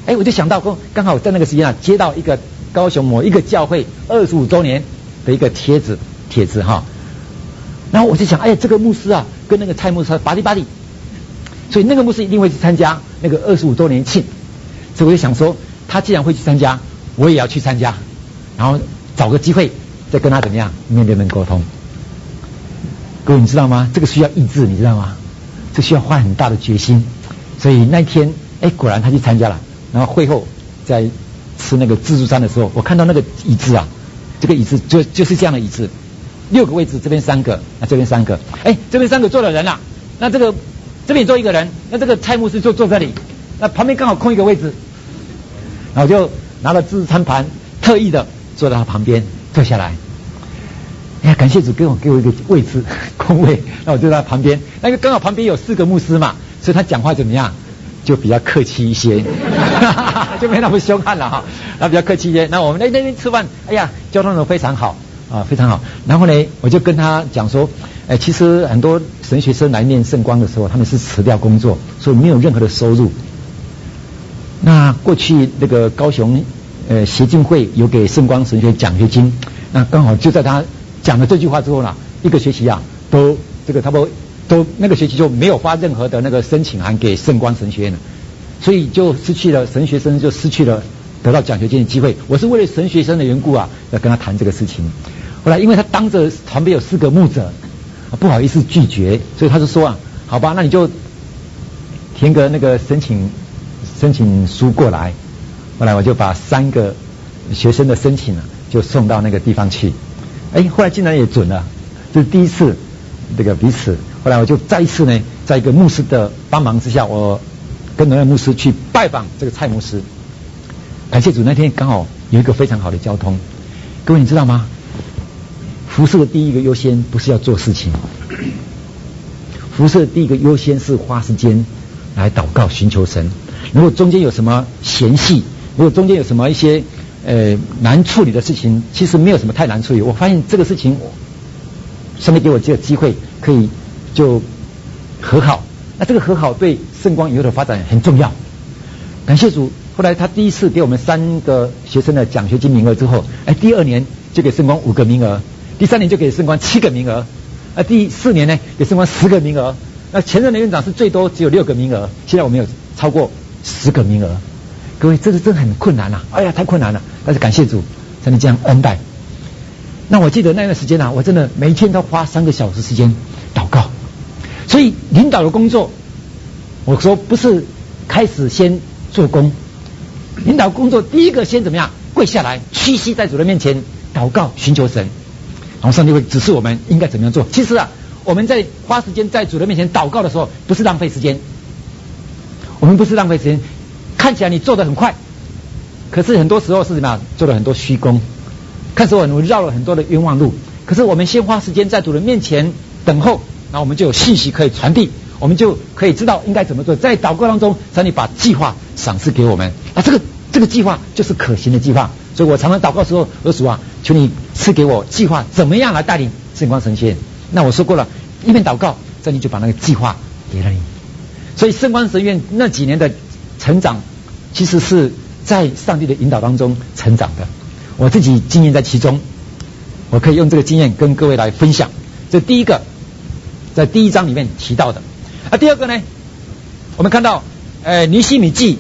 我就想到刚好在那个时间接到一个高雄某一个教会25周年的一个帖子哈。然后我就想，这个牧师跟那个蔡牧师巴蒂，所以那个牧师一定会去参加那个25周年庆。所以我就想说，他既然会去参加，我也要去参加，然后找个机会再跟他怎么样面对面沟通。各位你知道吗？这个需要意志，你知道吗？这需要花很大的决心。所以那一天，果然他去参加了。然后会后在吃那个自助餐的时候，我看到那个椅子这个椅子就是这样的椅子，6个位置，这边3个，这边3个，这边3个坐了人了，那这边坐一个人，那这个蔡牧师就坐这里，那旁边刚好空一个位置，然后我就拿了自助餐盘，特意的坐到他旁边坐下来。感谢主给我一个位置空位，那我就在他旁边，那个刚好旁边有4个牧师嘛，所以他讲话怎么样？就比较客气一些，就没那么凶悍了哈。然后比较客气一些。那我们那边吃饭，交通都非常好非常好。然后呢，我就跟他讲说，其实很多神学生来念圣光的时候，他们是辞掉工作，所以没有任何的收入。那过去那个高雄协进会有给圣光神学奖学金，那刚好就在他讲了这句话之后呢，一个学期都这个差不多。都那个学期就没有发任何的那个申请函给圣光神学院了，所以就失去了神学生就失去了得到奖学金的机会。我是为了神学生的缘故要跟他谈这个事情。后来因为他当着旁边有4个牧者，不好意思拒绝，所以他就说好吧，那你就填个那个申请书过来。后来我就把3个学生的申请就送到那个地方去。后来竟然也准了，这是第一次这个彼此。后来我就再一次呢，在一个牧师的帮忙之下，我跟那位牧师去拜访这个蔡牧师。感谢主，那天刚好有一个非常好的交通。各位你知道吗？服事的第一个优先不是要做事情，服事的第一个优先是花时间来祷告寻求神。如果中间有什么嫌隙，如果中间有什么一些难处理的事情，其实没有什么太难处理。我发现这个事情上面给我这个机会可以就和好，那这个和好对圣光以后的发展很重要。感谢主，后来他第一次给我们3个学生的奖学金名额之后，第2年就给圣光5个名额，第3年就给圣光7个名额，第4年呢给圣光10个名额。那前任的院长是最多只有6个名额，现在我们有超过10个名额。各位，这是真的很困难太困难了。但是感谢主，才能这样恩待。那我记得那段时间我真的每天都花3个小时时间祷告。所以领导的工作，我说不是开始先做工，领导工作第一个先怎么样？跪下来，屈膝在主的面前祷告，寻求神，然后上帝会指示我们应该怎么样做。其实我们在花时间在主的面前祷告的时候，不是浪费时间，我们不是浪费时间。看起来你做得很快，可是很多时候是怎么样？做了很多虚功，看似我们绕了很多的冤枉路。可是我们先花时间在主的面前等候，然后我们就有信息可以传递，我们就可以知道应该怎么做。在祷告当中，上帝把计划赏赐给我们，这个计划就是可行的计划。所以我常常祷告的时候，我说主求你赐给我计划，怎么样来带领圣光神学院。那我说过了，一边祷告，上帝就把那个计划给了你。所以圣光神学院那几年的成长，其实是在上帝的引导当中成长的。我自己经验在其中，我可以用这个经验跟各位来分享。这第一个，在第1章里面提到的。第2个呢，我们看到尼希米记，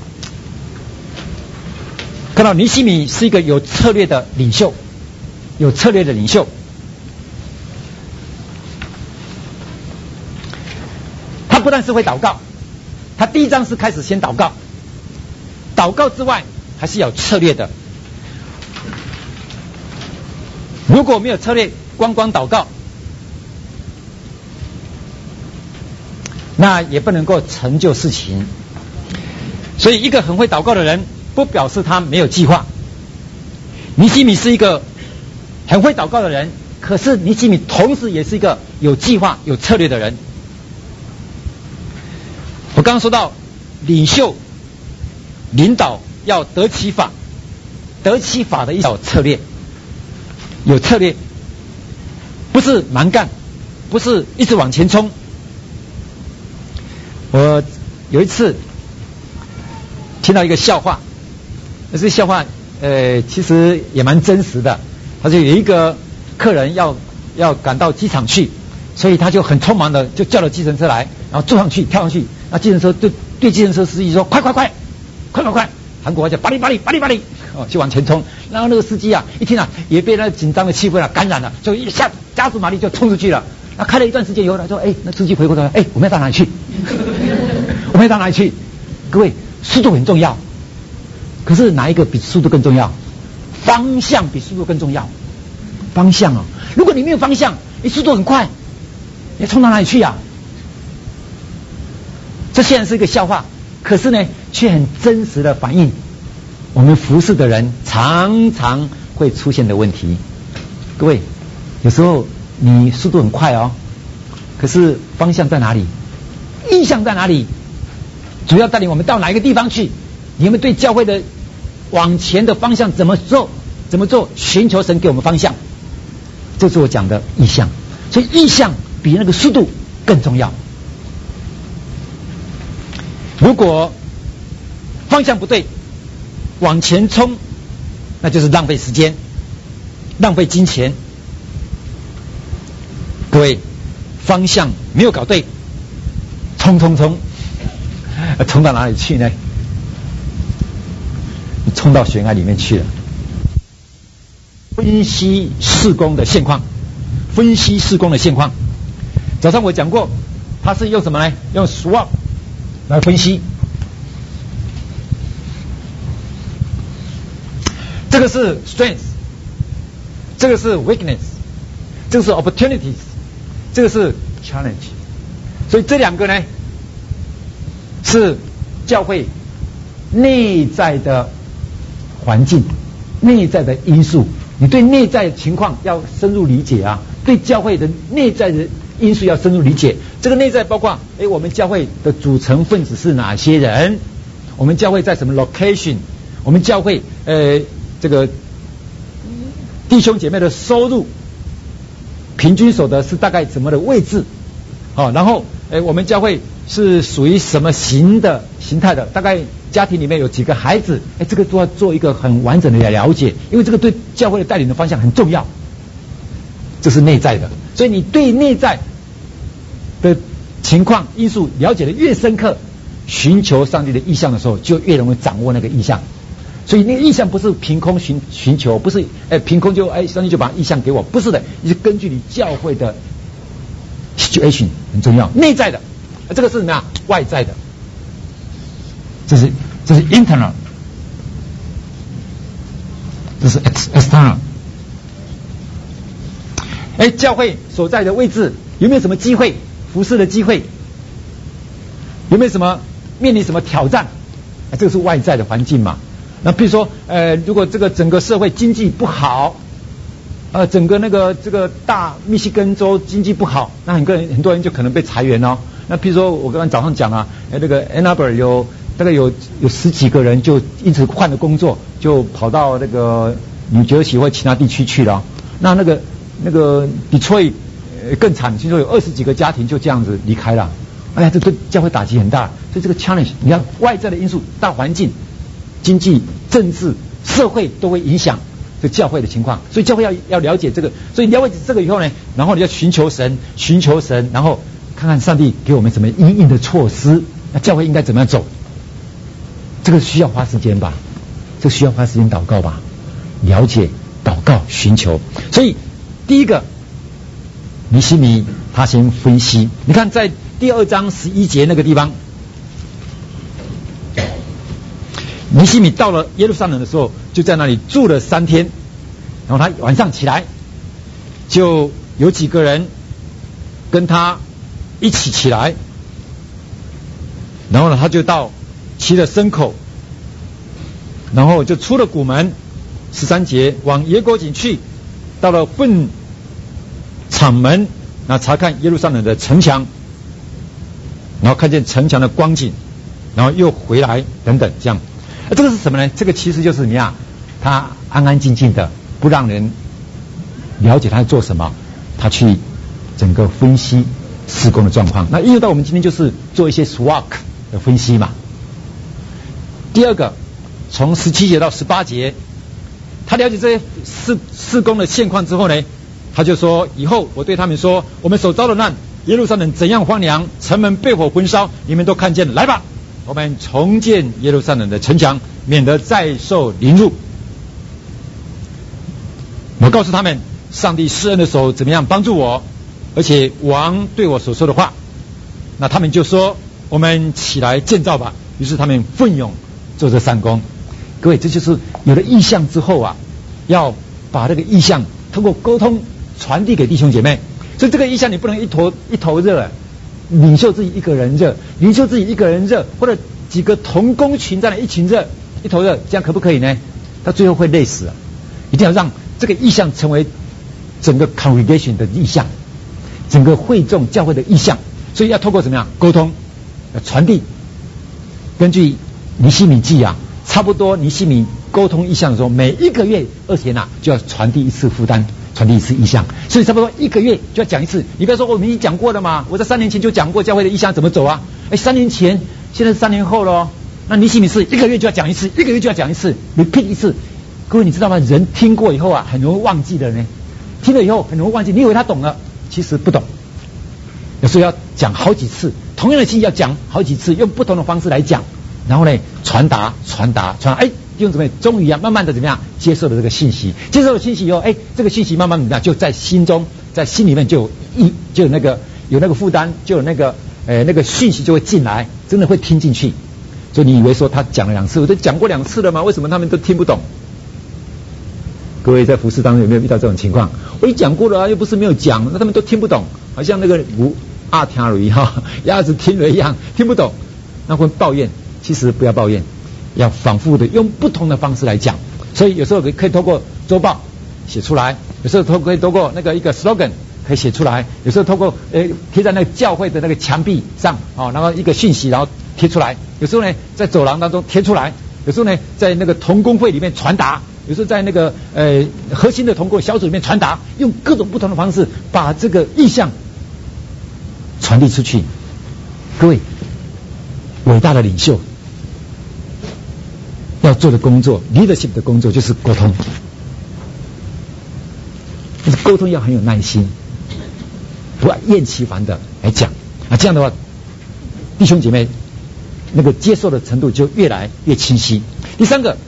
看到尼希米是一个有策略的领袖，有策略的领袖。他不但是会祷告，他第1章是开始先祷告，祷告之外还是有策略的。如果没有策略，光祷告，那也不能够成就事情。所以一个很会祷告的人，不表示他没有计划。尼希米是一个很会祷告的人，可是尼希米同时也是一个有计划有策略的人。我刚刚说到领袖领导要得其法，得其法的一种策略，有策略，不是蛮干，不是一直往前冲。我有一次听到一个笑话，那这笑话其实也蛮真实的。他就有一个客人要赶到机场去，所以他就很匆忙的就叫了计程车来，然后坐上去跳上去，那计程车对计程车司机说快，韩国话叫巴里，就往前冲。然后那个司机啊一听啊也被那紧张的气氛啊感染了，就一下加速马力就冲出去了。那开了一段时间以后，他说那司机回过头来，我们要到哪里去？我们要到哪里去？各位，速度很重要，可是哪一个比速度更重要？方向比速度更重要。方向啊，如果你没有方向，你速度很快，你冲到哪里去啊？这虽然是一个笑话，可是呢却很真实的反映我们服侍的人常常会出现的问题。各位，有时候你速度很快哦，可是方向在哪里？意向在哪里？主要带领我们到哪一个地方去？你们对教会的往前的方向怎么做？寻求神给我们方向，这是我讲的意向。所以意向比那个速度更重要。如果方向不对，往前冲，那就是浪费时间，浪费金钱。各位，方向没有搞对，冲到哪里去呢？冲到悬崖里面去了。分析事工的现况，早上我讲过，他是用什么呢？用 SWOT 来分析。这个是 strength， 这个是 weakness， 这个是 opportunities， 这个是 challenge。所以这两个呢，是教会内在的环境、内在的因素。你对内在情况要深入理解啊，对教会的内在的因素要深入理解。这个内在包括我们教会的组成分子是哪些人？我们教会在什么 location？ 我们教会这个弟兄姐妹的收入平均所得是大概什么的位置？然后我们教会是属于什么形态的？大概家庭里面有几个孩子？这个都要做一个很完整的了解，因为这个对教会的带领的方向很重要。这是内在的，所以你对内在的情况因素了解的越深刻，寻求上帝的意向的时候，就越容易掌握那个意向。所以那个意向不是凭空寻求，不是凭空就上帝就把意向给我，不是的，你是根据你教会的 situation 很重要，内在的，这个是什么呀？外在的，这是 internal， 这是 external。教会所在的位置有没有什么机会服侍的机会？有没有什么面临什么挑战？这个是外在的环境嘛。那比如说如果这个整个社会经济不好，整个这个大密西根州经济不好，那很多人就可能被裁员哦。那比如说我刚刚早上讲啊，这个 Ann Arbor 大概有10几个人就因此换了工作，就跑到那个纽约市或其他地区去了。那个 Detroit 更惨，听说有20几个家庭就这样子离开了。这对教会打击很大。所以这个 challenge， 你看外在的因素、大环境、经济、政治、社会都会影响这教会的情况。所以教会要了解这个。所以了解这个以后呢，然后你要寻求神，然后看看上帝给我们什么因应的措施。那教会应该怎么样走？这个需要花时间吧？这个需要花时间祷告吧？了解、祷告、寻求。所以第一个，尼希米他先分析。你看在第2章11节那个地方，尼希米到了耶路撒冷的时候，就在那里住了3天。然后他晚上起来，就有几个人跟他一起起来，然后呢，他就骑了牲口，然后就出了谷门，13节往耶哥井去，到了粪场门，查看耶路撒冷的城墙，然后看见城墙的光景，然后又回来等等，这样。这个是什么呢？这个其实就是怎么样？他安安静静的，不让人了解他在做什么，他去整个分析事工的状况。那应用到我们今天就是做一些 SWOT 的分析嘛。 第二个，从17节到18节，他了解这些事工的现况之后呢，他就说：以后我对他们说，我们所遭的难，耶路撒冷怎样荒凉，城门被火焚烧，你们都看见了，来吧，我们重建耶路撒冷的城墙，免得再受凌辱。我告诉他们，上帝施恩的手怎么样帮助我，而且王对我所说的话。那他们就说：我们起来建造吧。于是他们奋勇做这3工。各位，这就是有了意象之后啊，要把这个意象通过沟通传递给弟兄姐妹。所以这个意象你不能一头热，领袖自己一个人热，领袖自己一个人热，或者几个同工群在那一群热，一头热，这样可不可以呢？他最后会累死啊！一定要让这个意象成为整个 congregation 的意象，整个会众教会的意象。所以要透过怎么样沟通传递。根据尼希米记啊，差不多尼希米沟通意象的时候，每1个月2天啊，就要传递一次负担，传递一次意象，所以差不多1个月就要讲一次。你不要说我们已经讲过了嘛，我在3年前就讲过教会的意象怎么走啊。3年前，现在是3年后了，那尼希米是1个月就要讲一次，1个月就要讲一次 ，repeat 一次。各位你知道吗？人听过以后啊，很容易忘记的呢。听了以后很容易忘记，你以为他懂了，其实不懂。有时候要讲好几次，同样的信息要讲好几次，用不同的方式来讲，然后呢传达，弟兄姊妹终于慢慢的怎么样接受了这个信息，接受了信息以后，这个信息慢慢怎么样就在心中，在心里面就有那个负担，就有那个讯息就会进来，真的会听进去。所以你以为说他讲了2次，我都讲过2次了吗？为什么他们都听不懂？各位在服事当中有没有遇到这种情况？我已讲过了啊，又不是没有讲，那他们都听不懂，好像那个阿听了一样，鸭子听了一样，听不懂，那会抱怨。其实不要抱怨，要反复的用不同的方式来讲。所以有时候可以透过周报写出来，有时候可以透过那个一个 slogan 可以写出来，有时候透过贴在那个教会的那个墙壁上然后一个讯息然后贴出来，有时候呢在走廊当中贴出来，有时候呢在那个同工会里面传达，有时候在那个核心的同工小组里面传达，用各种不同的方式把这个意象传递出去。各位，伟大的领袖要做的工作 ，leadership 的工作就是沟通。沟通要很有耐心，不厌其烦的来讲这样的话，弟兄姐妹那个接受的程度就越来越清晰。第3个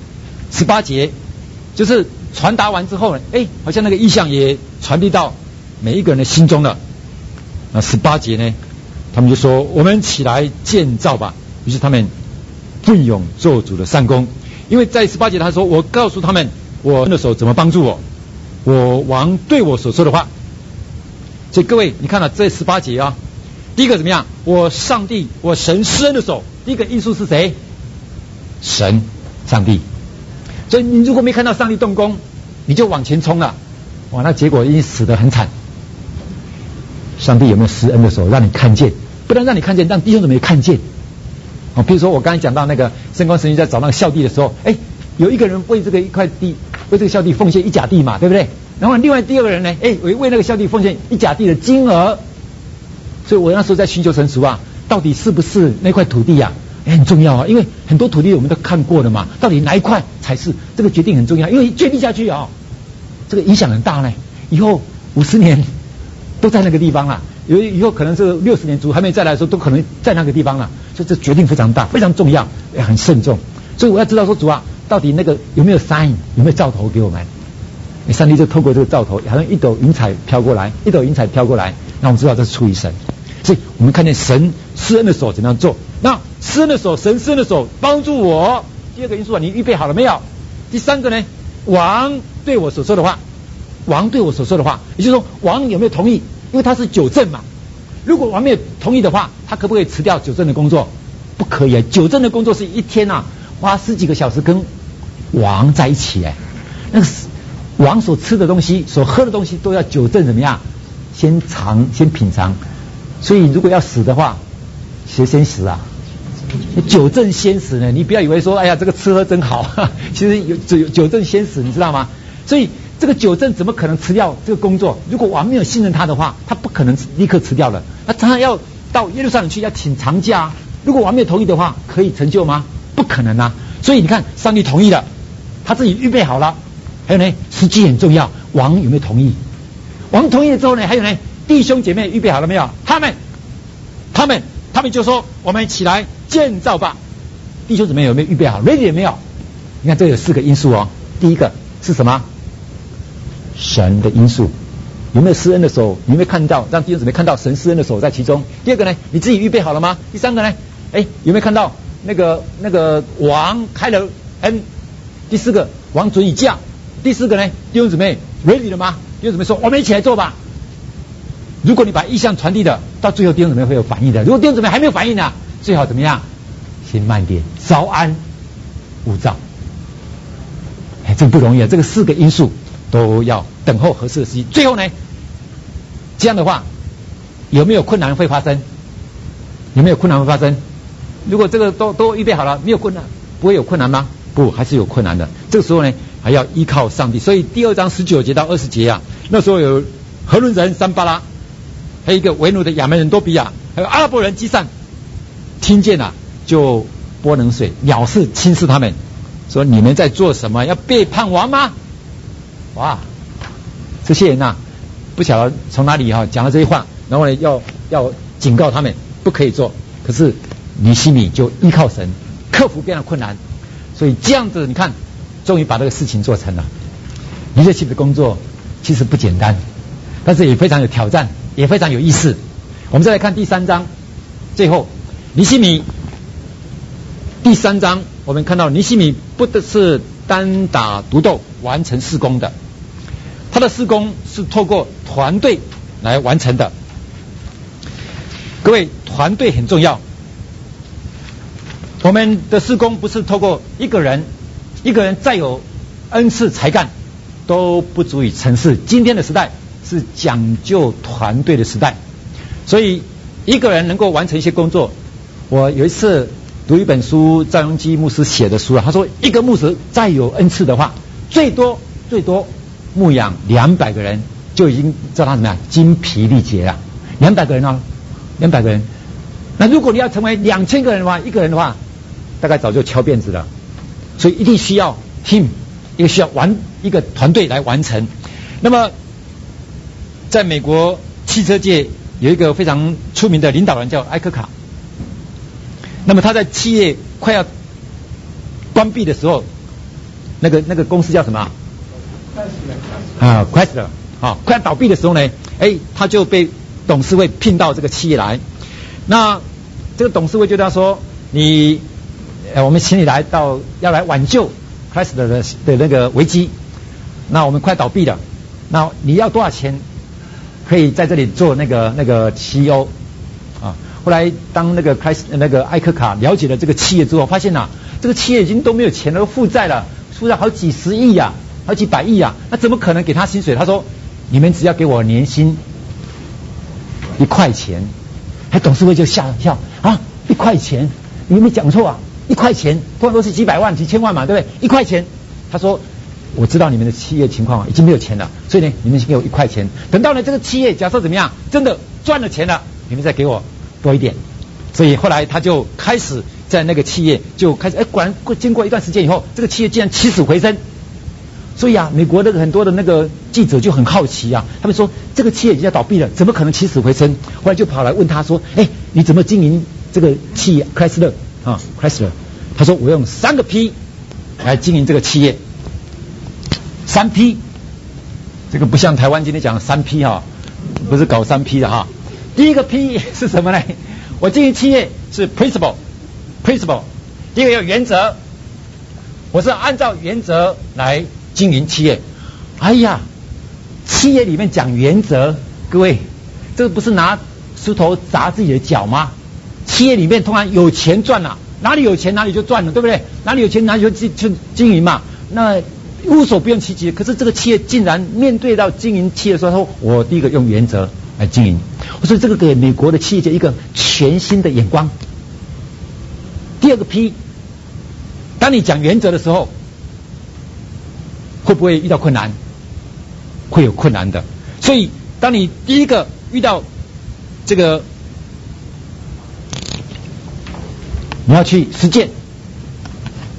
，18节就是传达完之后呢，好像那个意象也传递到每一个人的心中了。那18节呢，他们就说：我们起来建造吧。于是他们奋勇做主的善工。因为在18节他说：我告诉他们，我的手怎么帮助我，我王对我所说的话。所以各位，你看了这18节啊，第一个怎么样？我神施恩的手，第一个因素是谁？神，上帝。所以你如果没看到上帝动工，你就往前冲了，哇，那结果一定死得很惨。上帝有没有施恩的手让你看见？不能让你看见，让弟兄姊妹看见。比如说我刚才讲到那个圣光神学在找那个校地的时候，有一个人为这个一块地，为这个校地奉献1甲地嘛，对不对？然后另外第二个人呢，为那个校地奉献1甲地的金额。所以我那时候在寻求成熟到底是不是那块土地很重要因为很多土地我们都看过了嘛，到底哪一块才是？这个决定很重要，因为决定下去这个影响很大呢。以后50年都在那个地方了，以后可能是60年主还没再来的时候，都可能在那个地方了。所以这决定非常大，非常重要，也很慎重。所以我要知道说主到底那个有没有 sign， 有没有兆头给我们？上帝就透过这个兆头，好像一斗云彩飘过来，让我们知道这是出于神。所以我们看见神施恩的手怎么样做。那施恩的手，神施恩的手帮助我。第2个因素你预备好了没有？第3个呢，王对我所说的话，也就是说王有没有同意？因为他是九正嘛。如果王没有同意的话，他可不可以辞掉九正的工作？不可以九正的工作是一天花10几个小时跟王在一起那个王所吃的东西、所喝的东西都要九正怎么样？先品尝。所以如果要死的话，谁先死九正先死呢？你不要以为说这个吃喝真好，其实九正先死，你知道吗？所以这个九正怎么可能辞掉这个工作？如果王没有信任他的话，他不可能立刻辞掉了。他常常要到耶路撒冷去，要请长假。如果王没有同意的话，可以成就吗？ 不可能啊。所以你看，上帝同意了，他自己预备好了。还有呢，时机很重要，王有没有同意？王同意了之后呢，还有呢，弟兄姐妹预备好了没有？他们就说：“我们起来建造吧。”弟兄姊妹有没有预备好 ？ready 了没有？你看，这有4个因素哦。第一个是什么？神的因素。有没有施恩的手？你有没有看到让弟兄姊妹看到神施恩的手在其中？第二个呢，你自己预备好了吗？第三个呢，有没有看到那个王开了恩？第4个，王准以驾。第4个呢，弟兄姊妹 ready 了吗？弟兄姊妹说：“我们一起来做吧。”如果你把意向传递的，到最后弟兄姊妹会有反应的。如果弟兄姊妹还没有反应呢，最好怎么样？先慢点，稍安勿躁。这不容易啊！这个4个因素都要等候合适的时机。最后呢，这样的话，有没有困难会发生？有没有困难会发生？如果这个都预备好了，没有困难，不会有困难吗？不，还是有困难的。这个时候呢，还要依靠上帝。所以第2章19节到20节啊，那时候有何伦人三巴拉，还有一个为奴的亚门人多比亚，还有阿拉伯人基散，听见了就泼冷水，藐视轻视他们，说：“你们在做什么？要背叛王吗？”哇，这些人啊，不晓得从哪里讲了这些话，然后呢要警告他们不可以做。可是尼希米就依靠神，克服变得困难。所以这样子，你看，终于把这个事情做成了。leadership的工作其实不简单，但是也非常有挑战，也非常有意思。我们再来看第3章，最后尼希米第3章，我们看到尼希米不是单打独斗完成事工的，他的事工是透过团队来完成的。各位，团队很重要。我们的事工不是透过一个人再有恩赐才干都不足以成事。今天的时代是讲究团队的时代，所以一个人能够完成一些工作。我有一次读一本书，赵镕基牧师写的书他说一个牧师再有恩赐的话，最多牧养200个人就已经知道他怎么样精疲力竭了。200个人哦，200个人。那如果你要成为2000个人的话，一个人的话大概早就敲辫子了。所以一定需要 team， 需要一个团队来完成。那么在美国汽车界有一个非常出名的领导人叫艾克卡。那么他在企业快要关闭的时候，那个公司叫什么？Chrysler 快要倒闭的时候呢，他就被董事会聘到这个企业来。那这个董事会就对他说：“我们请你要来挽救 Chrysler 的那个危机。那我们快倒闭了，那你要多少钱可以在这里做那个 CEO 啊？”后来当那个艾克卡了解了这个企业之后，发现这个企业已经都没有钱了，都负债了，负债好几10亿啊，好几百亿啊，那怎么可能给他薪水？他说：“你们只要给我年薪1块钱。”董事会就笑啊，1块钱，你有没有讲错啊？1块钱，通常都是几百万、几千万嘛，对不对？1块钱，他说：“我知道你们的企业情况已经没有钱了，所以呢，你们先给我1块钱。等到呢这个企业假设怎么样，真的赚了钱了，你们再给我多一点。”所以后来他就开始在那个企业就开始，果然经过一段时间以后，这个企业竟然起死回生。所以美国很多的那个记者就很好奇他们说这个企业已经要倒闭了，怎么可能起死回生？后来就跑来问他说：“你怎么经营这个企业 Chrysler？” 他说：“我用3个 P 来经营这个企业。3 P， 这个不像台湾今天讲3 P 不是搞3 P 的第一个 P 是什么呢？我经营企业是 principle， 第一个有原则，我是按照原则来经营企业。企业里面讲原则，各位，这不是拿石头砸自己的脚吗？企业里面通常有钱赚了，哪里有钱哪里就赚了，对不对？哪里有钱哪里就经营嘛，那无所不用其极。可是这个企业竟然面对到经营企业的时候，说我第一个用原则来经营，所以这个给美国的企业界一个全新的眼光。第二个 P， 当你讲原则的时候，会不会遇到困难？会有困难的。所以当你第一个遇到这个你要去实践，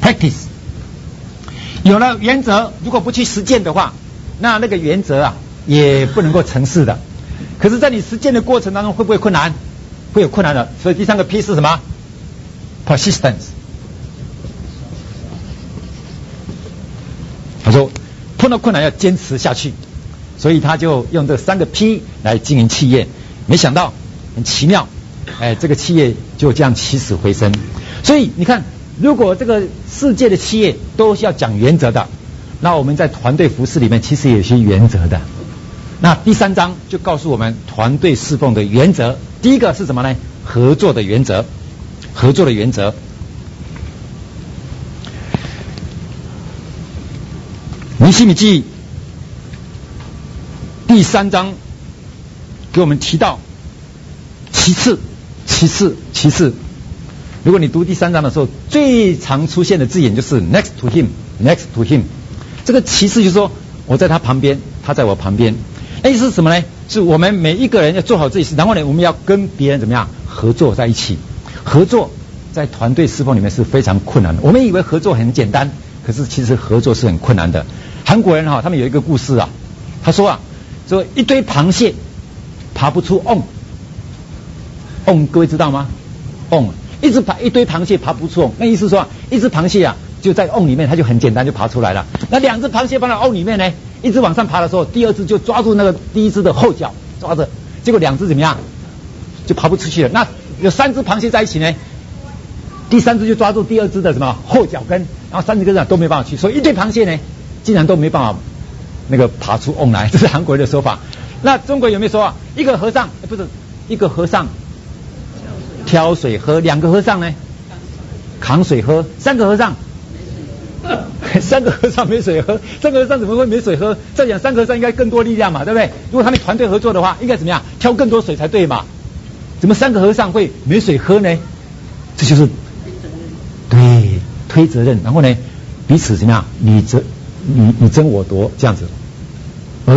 practice。有了原则，如果不去实践的话，那个原则啊也不能够成事的。可是，在你实践的过程当中，会不会困难？会有困难的。所以第三个 P 是什么 ？persistence。他说，碰到困难要坚持下去，所以他就用这3个 P 来经营企业。没想到，很奇妙，这个企业就这样起死回生。所以你看，如果这个世界的企业都是要讲原则的，那我们在团队服事里面其实也有些原则的。那第3章就告诉我们团队侍奉的原则。第一个是什么呢？合作的原则。合作的原则。尼希米记第3章给我们提到其次。如果你读第3章的时候，最常出现的字眼就是 next to him。这个其次就是说，我在他旁边，他在我旁边。意思是什么呢？是我们每一个人要做好这件事，然后呢，我们要跟别人怎么样合作在一起。合作在团队侍奉里面是非常困难的。我们以为合作很简单，可是其实合作是很困难的。韩国人他们有一个故事啊，他说一堆螃蟹爬不出瓮，各位知道吗？瓮一堆螃蟹爬不出瓮，那意思说一只螃蟹啊就在瓮里面，它就很简单就爬出来了。那2只螃蟹放在瓮里面呢，一只往上爬的时候，第2只就抓住那个第1只的后脚抓着，结果2只怎么样就爬不出去了。那有3只螃蟹在一起呢，第3只就抓住第2只的什么后脚跟，然后3只跟都没办法去，所以一堆螃蟹呢竟然都没办法爬出瓮来。这是韩国人的说法。那中国有没有说一个和尚挑水喝，2个和尚呢扛水喝，3个和尚3个和尚没水喝，3个和尚怎么会没水喝？照讲3个和尚应该更多力量嘛，对不对？如果他们团队合作的话，应该怎么样？挑更多水才对嘛？怎么3个和尚会没水喝呢？这就是对推责任，然后呢彼此怎么样？你争我夺这样子，尔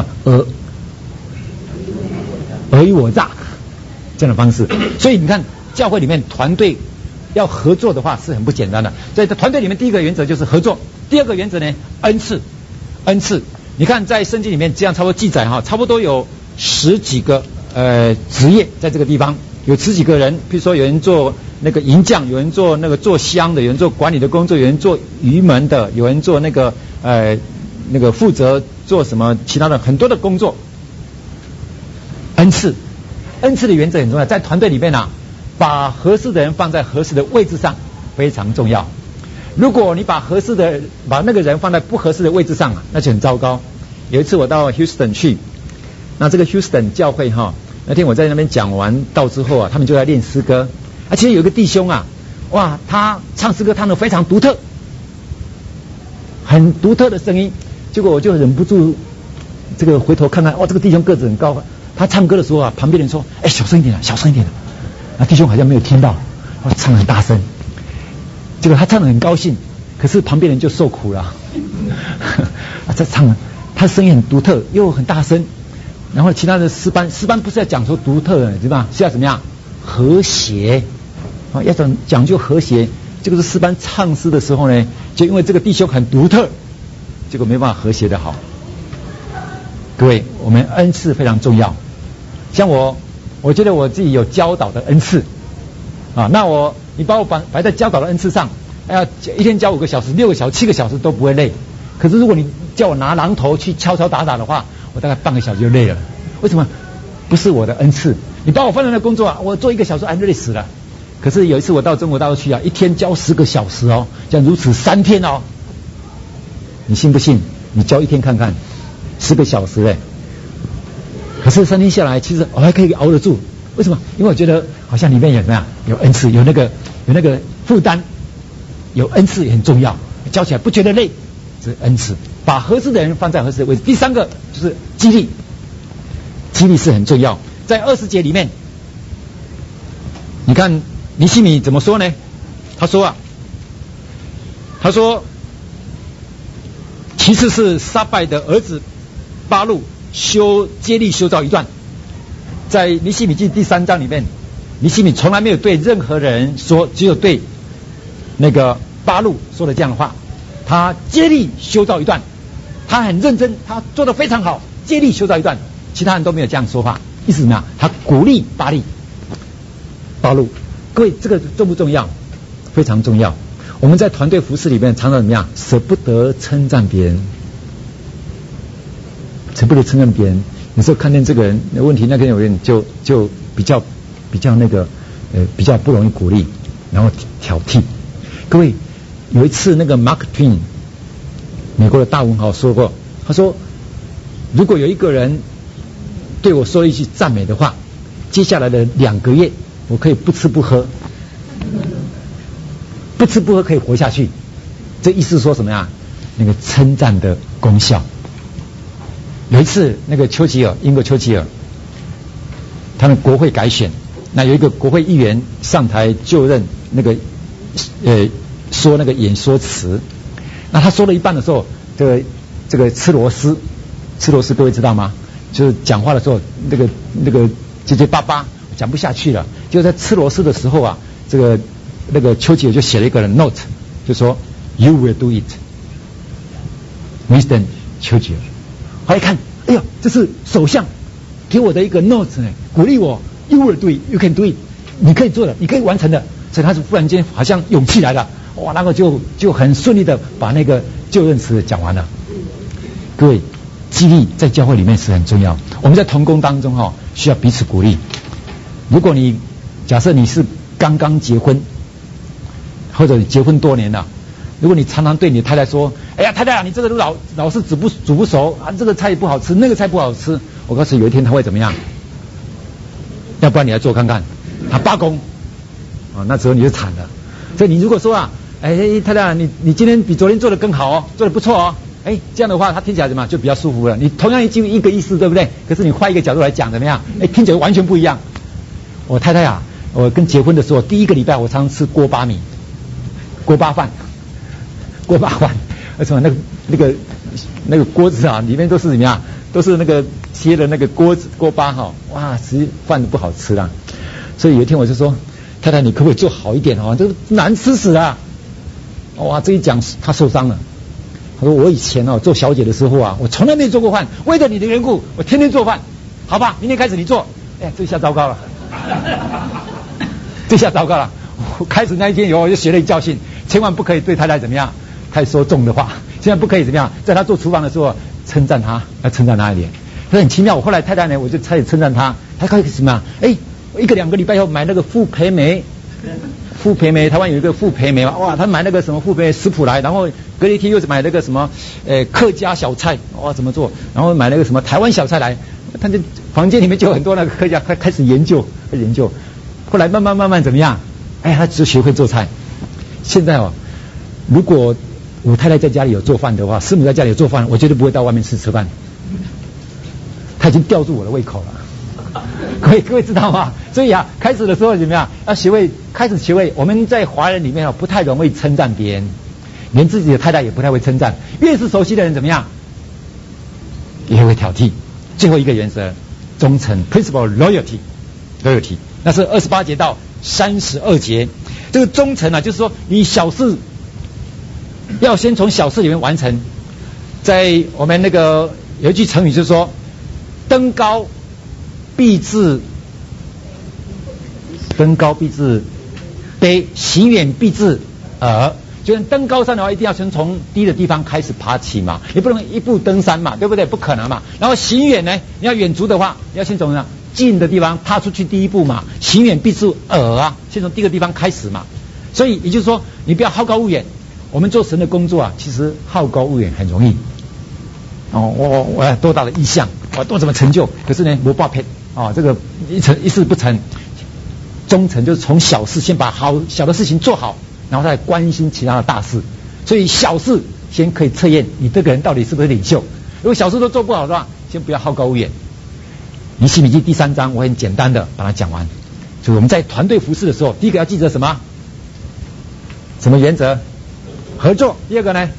虞我诈这样的方式。所以你看，教会里面团队要合作的话是很不简单的。在团队里面，第一个原则就是合作，第2个原则呢，恩赐。你看在圣经里面这样差不多记载差不多有10几个职业在这个地方，有10几个人，比如说有人做那个银匠，有人做那个做香的，有人做管理的工作，有人做鱼门的，有人做那个负责做什么其他的很多的工作。恩赐的原则很重要，在团队里面把合适的人放在合适的位置上非常重要。如果你把那个人放在不合适的位置上那就很糟糕。有一次我到 Houston 去，那这个 Houston 教会那天我在那边讲完道之后他们就在练诗歌。其实有一个弟兄哇，他唱诗歌唱得非常独特，很独特的声音。结果我就忍不住回头看看，这个弟兄个子很高，他唱歌的时候旁边人说小声一点，小声一点。那弟兄好像没有听到，唱得很大声。结果他唱得很高兴，可是旁边人就受苦了。这唱他声音很独特又很大声，然后其他的诗班不是要讲说独特的，对吧？是要怎么样和谐要讲究和谐。这个是诗班唱诗的时候呢，就因为这个弟兄很独特，结果没办法和谐的好。各位，我们恩赐非常重要。像我觉得我自己有教导的恩赐那你把我摆在教导的恩赐上，一天教5个小时、6个小时、7个小时都不会累。可是如果你叫我拿榔头去敲敲打打的话，我大概半个小时就累了。为什么？不是我的恩赐。你把我放在那工作我做1个小时累死了。可是有一次我到中国大陆去一天教10个小时这样如此3天你信不信？你教1天看看，10个小时可是3天下来，其实我还可以熬得住。为什么？因为我觉得好像里面有什么样，有恩赐，有那个负担，有恩赐也很重要，教起来不觉得累，这是恩赐。把合适的人放在合适的位置。第3个就是激励，激励是很重要。在20节里面，你看尼希米怎么说呢？他说其次是撒拜的儿子巴路接力修造一段。在尼希米记第3章里面，尼希米从来没有对任何人说，只有对那个巴路说了这样的话，他接力修造一段，他很认真，他做得非常好，接力修造一段，其他人都没有这样说话，意思怎么样？他鼓励巴路。各位，这个重不重要？非常重要。我们在团队服事里面常常怎么样？舍不得称赞别人，舍不得称赞别人。有时候看见这个人的问题，那个人就比较那个比较不容易鼓励，然后挑剔。各位，有一次那个 Mark Twain 美国的大文豪说过，他说如果有一个人对我说一句赞美的话，接下来的2个月我可以不吃不喝，不吃不喝可以活下去。这意思说什么呀？那个称赞的功效。有一次那个英国丘吉尔他们国会改选，那有一个国会议员上台就任，那个说那个演说词，那他说了一半的时候，这个吃螺丝各位知道吗？就是讲话的时候那个结结巴巴讲不下去了，就在吃螺丝的时候啊，那个丘吉尔就写了一个 note， 就说 You will do it Winston 丘吉尔。后来一看，哎呦，这是首相给我的一个 note 呢，鼓励我 You will do it, you can do it， 你可以做的，你可以完成的。所以他是忽然间好像勇气来了，哇，然后就很顺利的把那个就任词讲完了。各位，激励在教会里面是很重要。我们在同工当中需要彼此鼓励。如果你假设你是刚刚结婚，或者结婚多年了，如果你常常对你太太说，哎呀太太啊，你这个老是煮不熟啊，这个菜不好吃，那个菜不好吃，我告诉你有一天他会怎么样？要不然你来做看看，他罢工啊，那时候你就惨了。所以你如果说啊，哎太太，你今天比昨天做得更好哦，做得不错哦，哎这样的话他听起来怎么样？就比较舒服了。你同样一个意思对不对？可是你换一个角度来讲怎么样？哎听起来完全不一样。我太太啊，我跟结婚的时候第1个礼拜我常吃锅巴饭，为什么那个锅子啊里面都是怎么样？都是那个切的那个锅巴哇，吃饭不好吃啦。所以有一天我就说，太太你可不可以做好一点这个难吃死了。哇，这一讲他受伤了。他说我以前做小姐的时候啊，我从来没做过饭，为了你的缘故，我天天做饭，好吧，明天开始你做。哎，这下糟糕了。我开始那一天以后我就学了一教训，千万不可以对太太怎么样太说重的话，千万不可以怎么样在她做厨房的时候称赞她，要称赞她一点。所以很奇妙，我后来太太呢我就开始称赞她，她开始什么样？哎，1个2个礼拜以后买那个傅培梅，台湾有一个傅培梅嘛，哇，他买那个什么傅培梅食谱来，然后隔一天又买那个什么客家小菜，哇怎么做，然后买那个什么台湾小菜来，他就房间里面就有很多那个客家，开始研究，后来慢慢怎么样？哎，他只学会做菜。现在如果我太太在家里有做饭的话，师母在家里有做饭，我绝对不会到外面吃饭。他已经吊住我的胃口了。各位知道吗？所以开始的时候怎么样？要开始学会。我们在华人里面不太容易称赞别人，连自己的太太也不太会称赞。越是熟悉的人怎么样？也会挑剔。最后一个原则，忠诚 principle loyalty， 那是28节到32节。这个忠诚就是说你小事要先从小事里面完成。在我们那个有一句成语就是说，登高必自卑，行远必自耳。就是登高山的话，一定要先从低的地方开始爬起嘛，你不能一步登山嘛，对不对？不可能嘛。然后行远呢，你要远足的话，你要先从近的地方踏出去第一步嘛。行远必自耳先从第一个地方开始嘛。所以也就是说，你不要好高骛远。我们做神的工作其实好高骛远很容易。我要多大的意向，我要多怎么成就，可是呢，没办法这个一事不成。忠诚就是从小事先把小的事情做好，然后再关心其他的大事。所以小事先可以测验你这个人到底是不是领袖。如果小事都做不好的话，先不要好高骛远。尼希米记第3章我很简单的把它讲完。所以我们在团队服事的时候，第一个要记得什么原则？合作。第2个呢？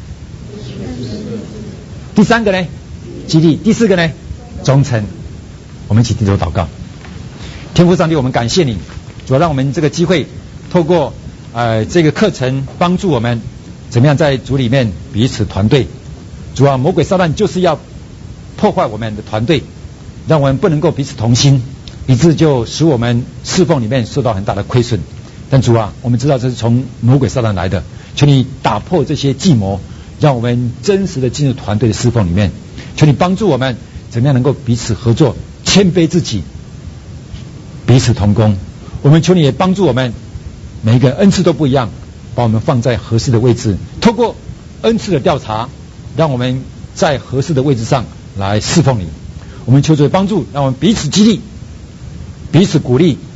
第3个呢？激励。第4个呢？忠诚。我们一起低头祷告。天父上帝，我们感谢你，主要让我们这个机会透过这个课程帮助我们怎么样在主里面彼此团队。主啊，魔鬼撒旦就是要破坏我们的团队，让我们不能够彼此同心，以致就使我们侍奉里面受到很大的亏损。但主啊，我们知道这是从魔鬼撒旦来的，求你打破这些计谋，让我们真实的进入团队的侍奉里面。求你帮助我们怎么样能够彼此合作，谦卑自己，彼此同工。我们求你也帮助我们，每一个恩赐都不一样，把我们放在合适的位置，透过恩赐的调查，让我们在合适的位置上来侍奉你。我们求主帮助，让我们彼此激励，彼此鼓励，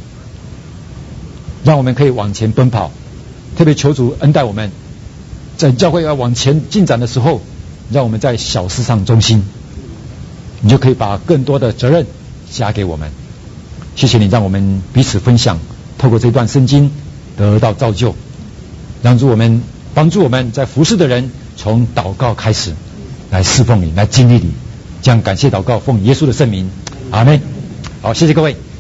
让我们可以往前奔跑。特别求主恩待我们，在教会要往前进展的时候，让我们在小事上忠心，你就可以把更多的责任加给我们。谢谢你让我们彼此分享，透过这段圣经得到造就，让助我们帮助我们在服侍的人从祷告开始来侍奉你，来经历你。这样感谢祷告，奉耶稣的圣名，阿们。好，谢谢各位。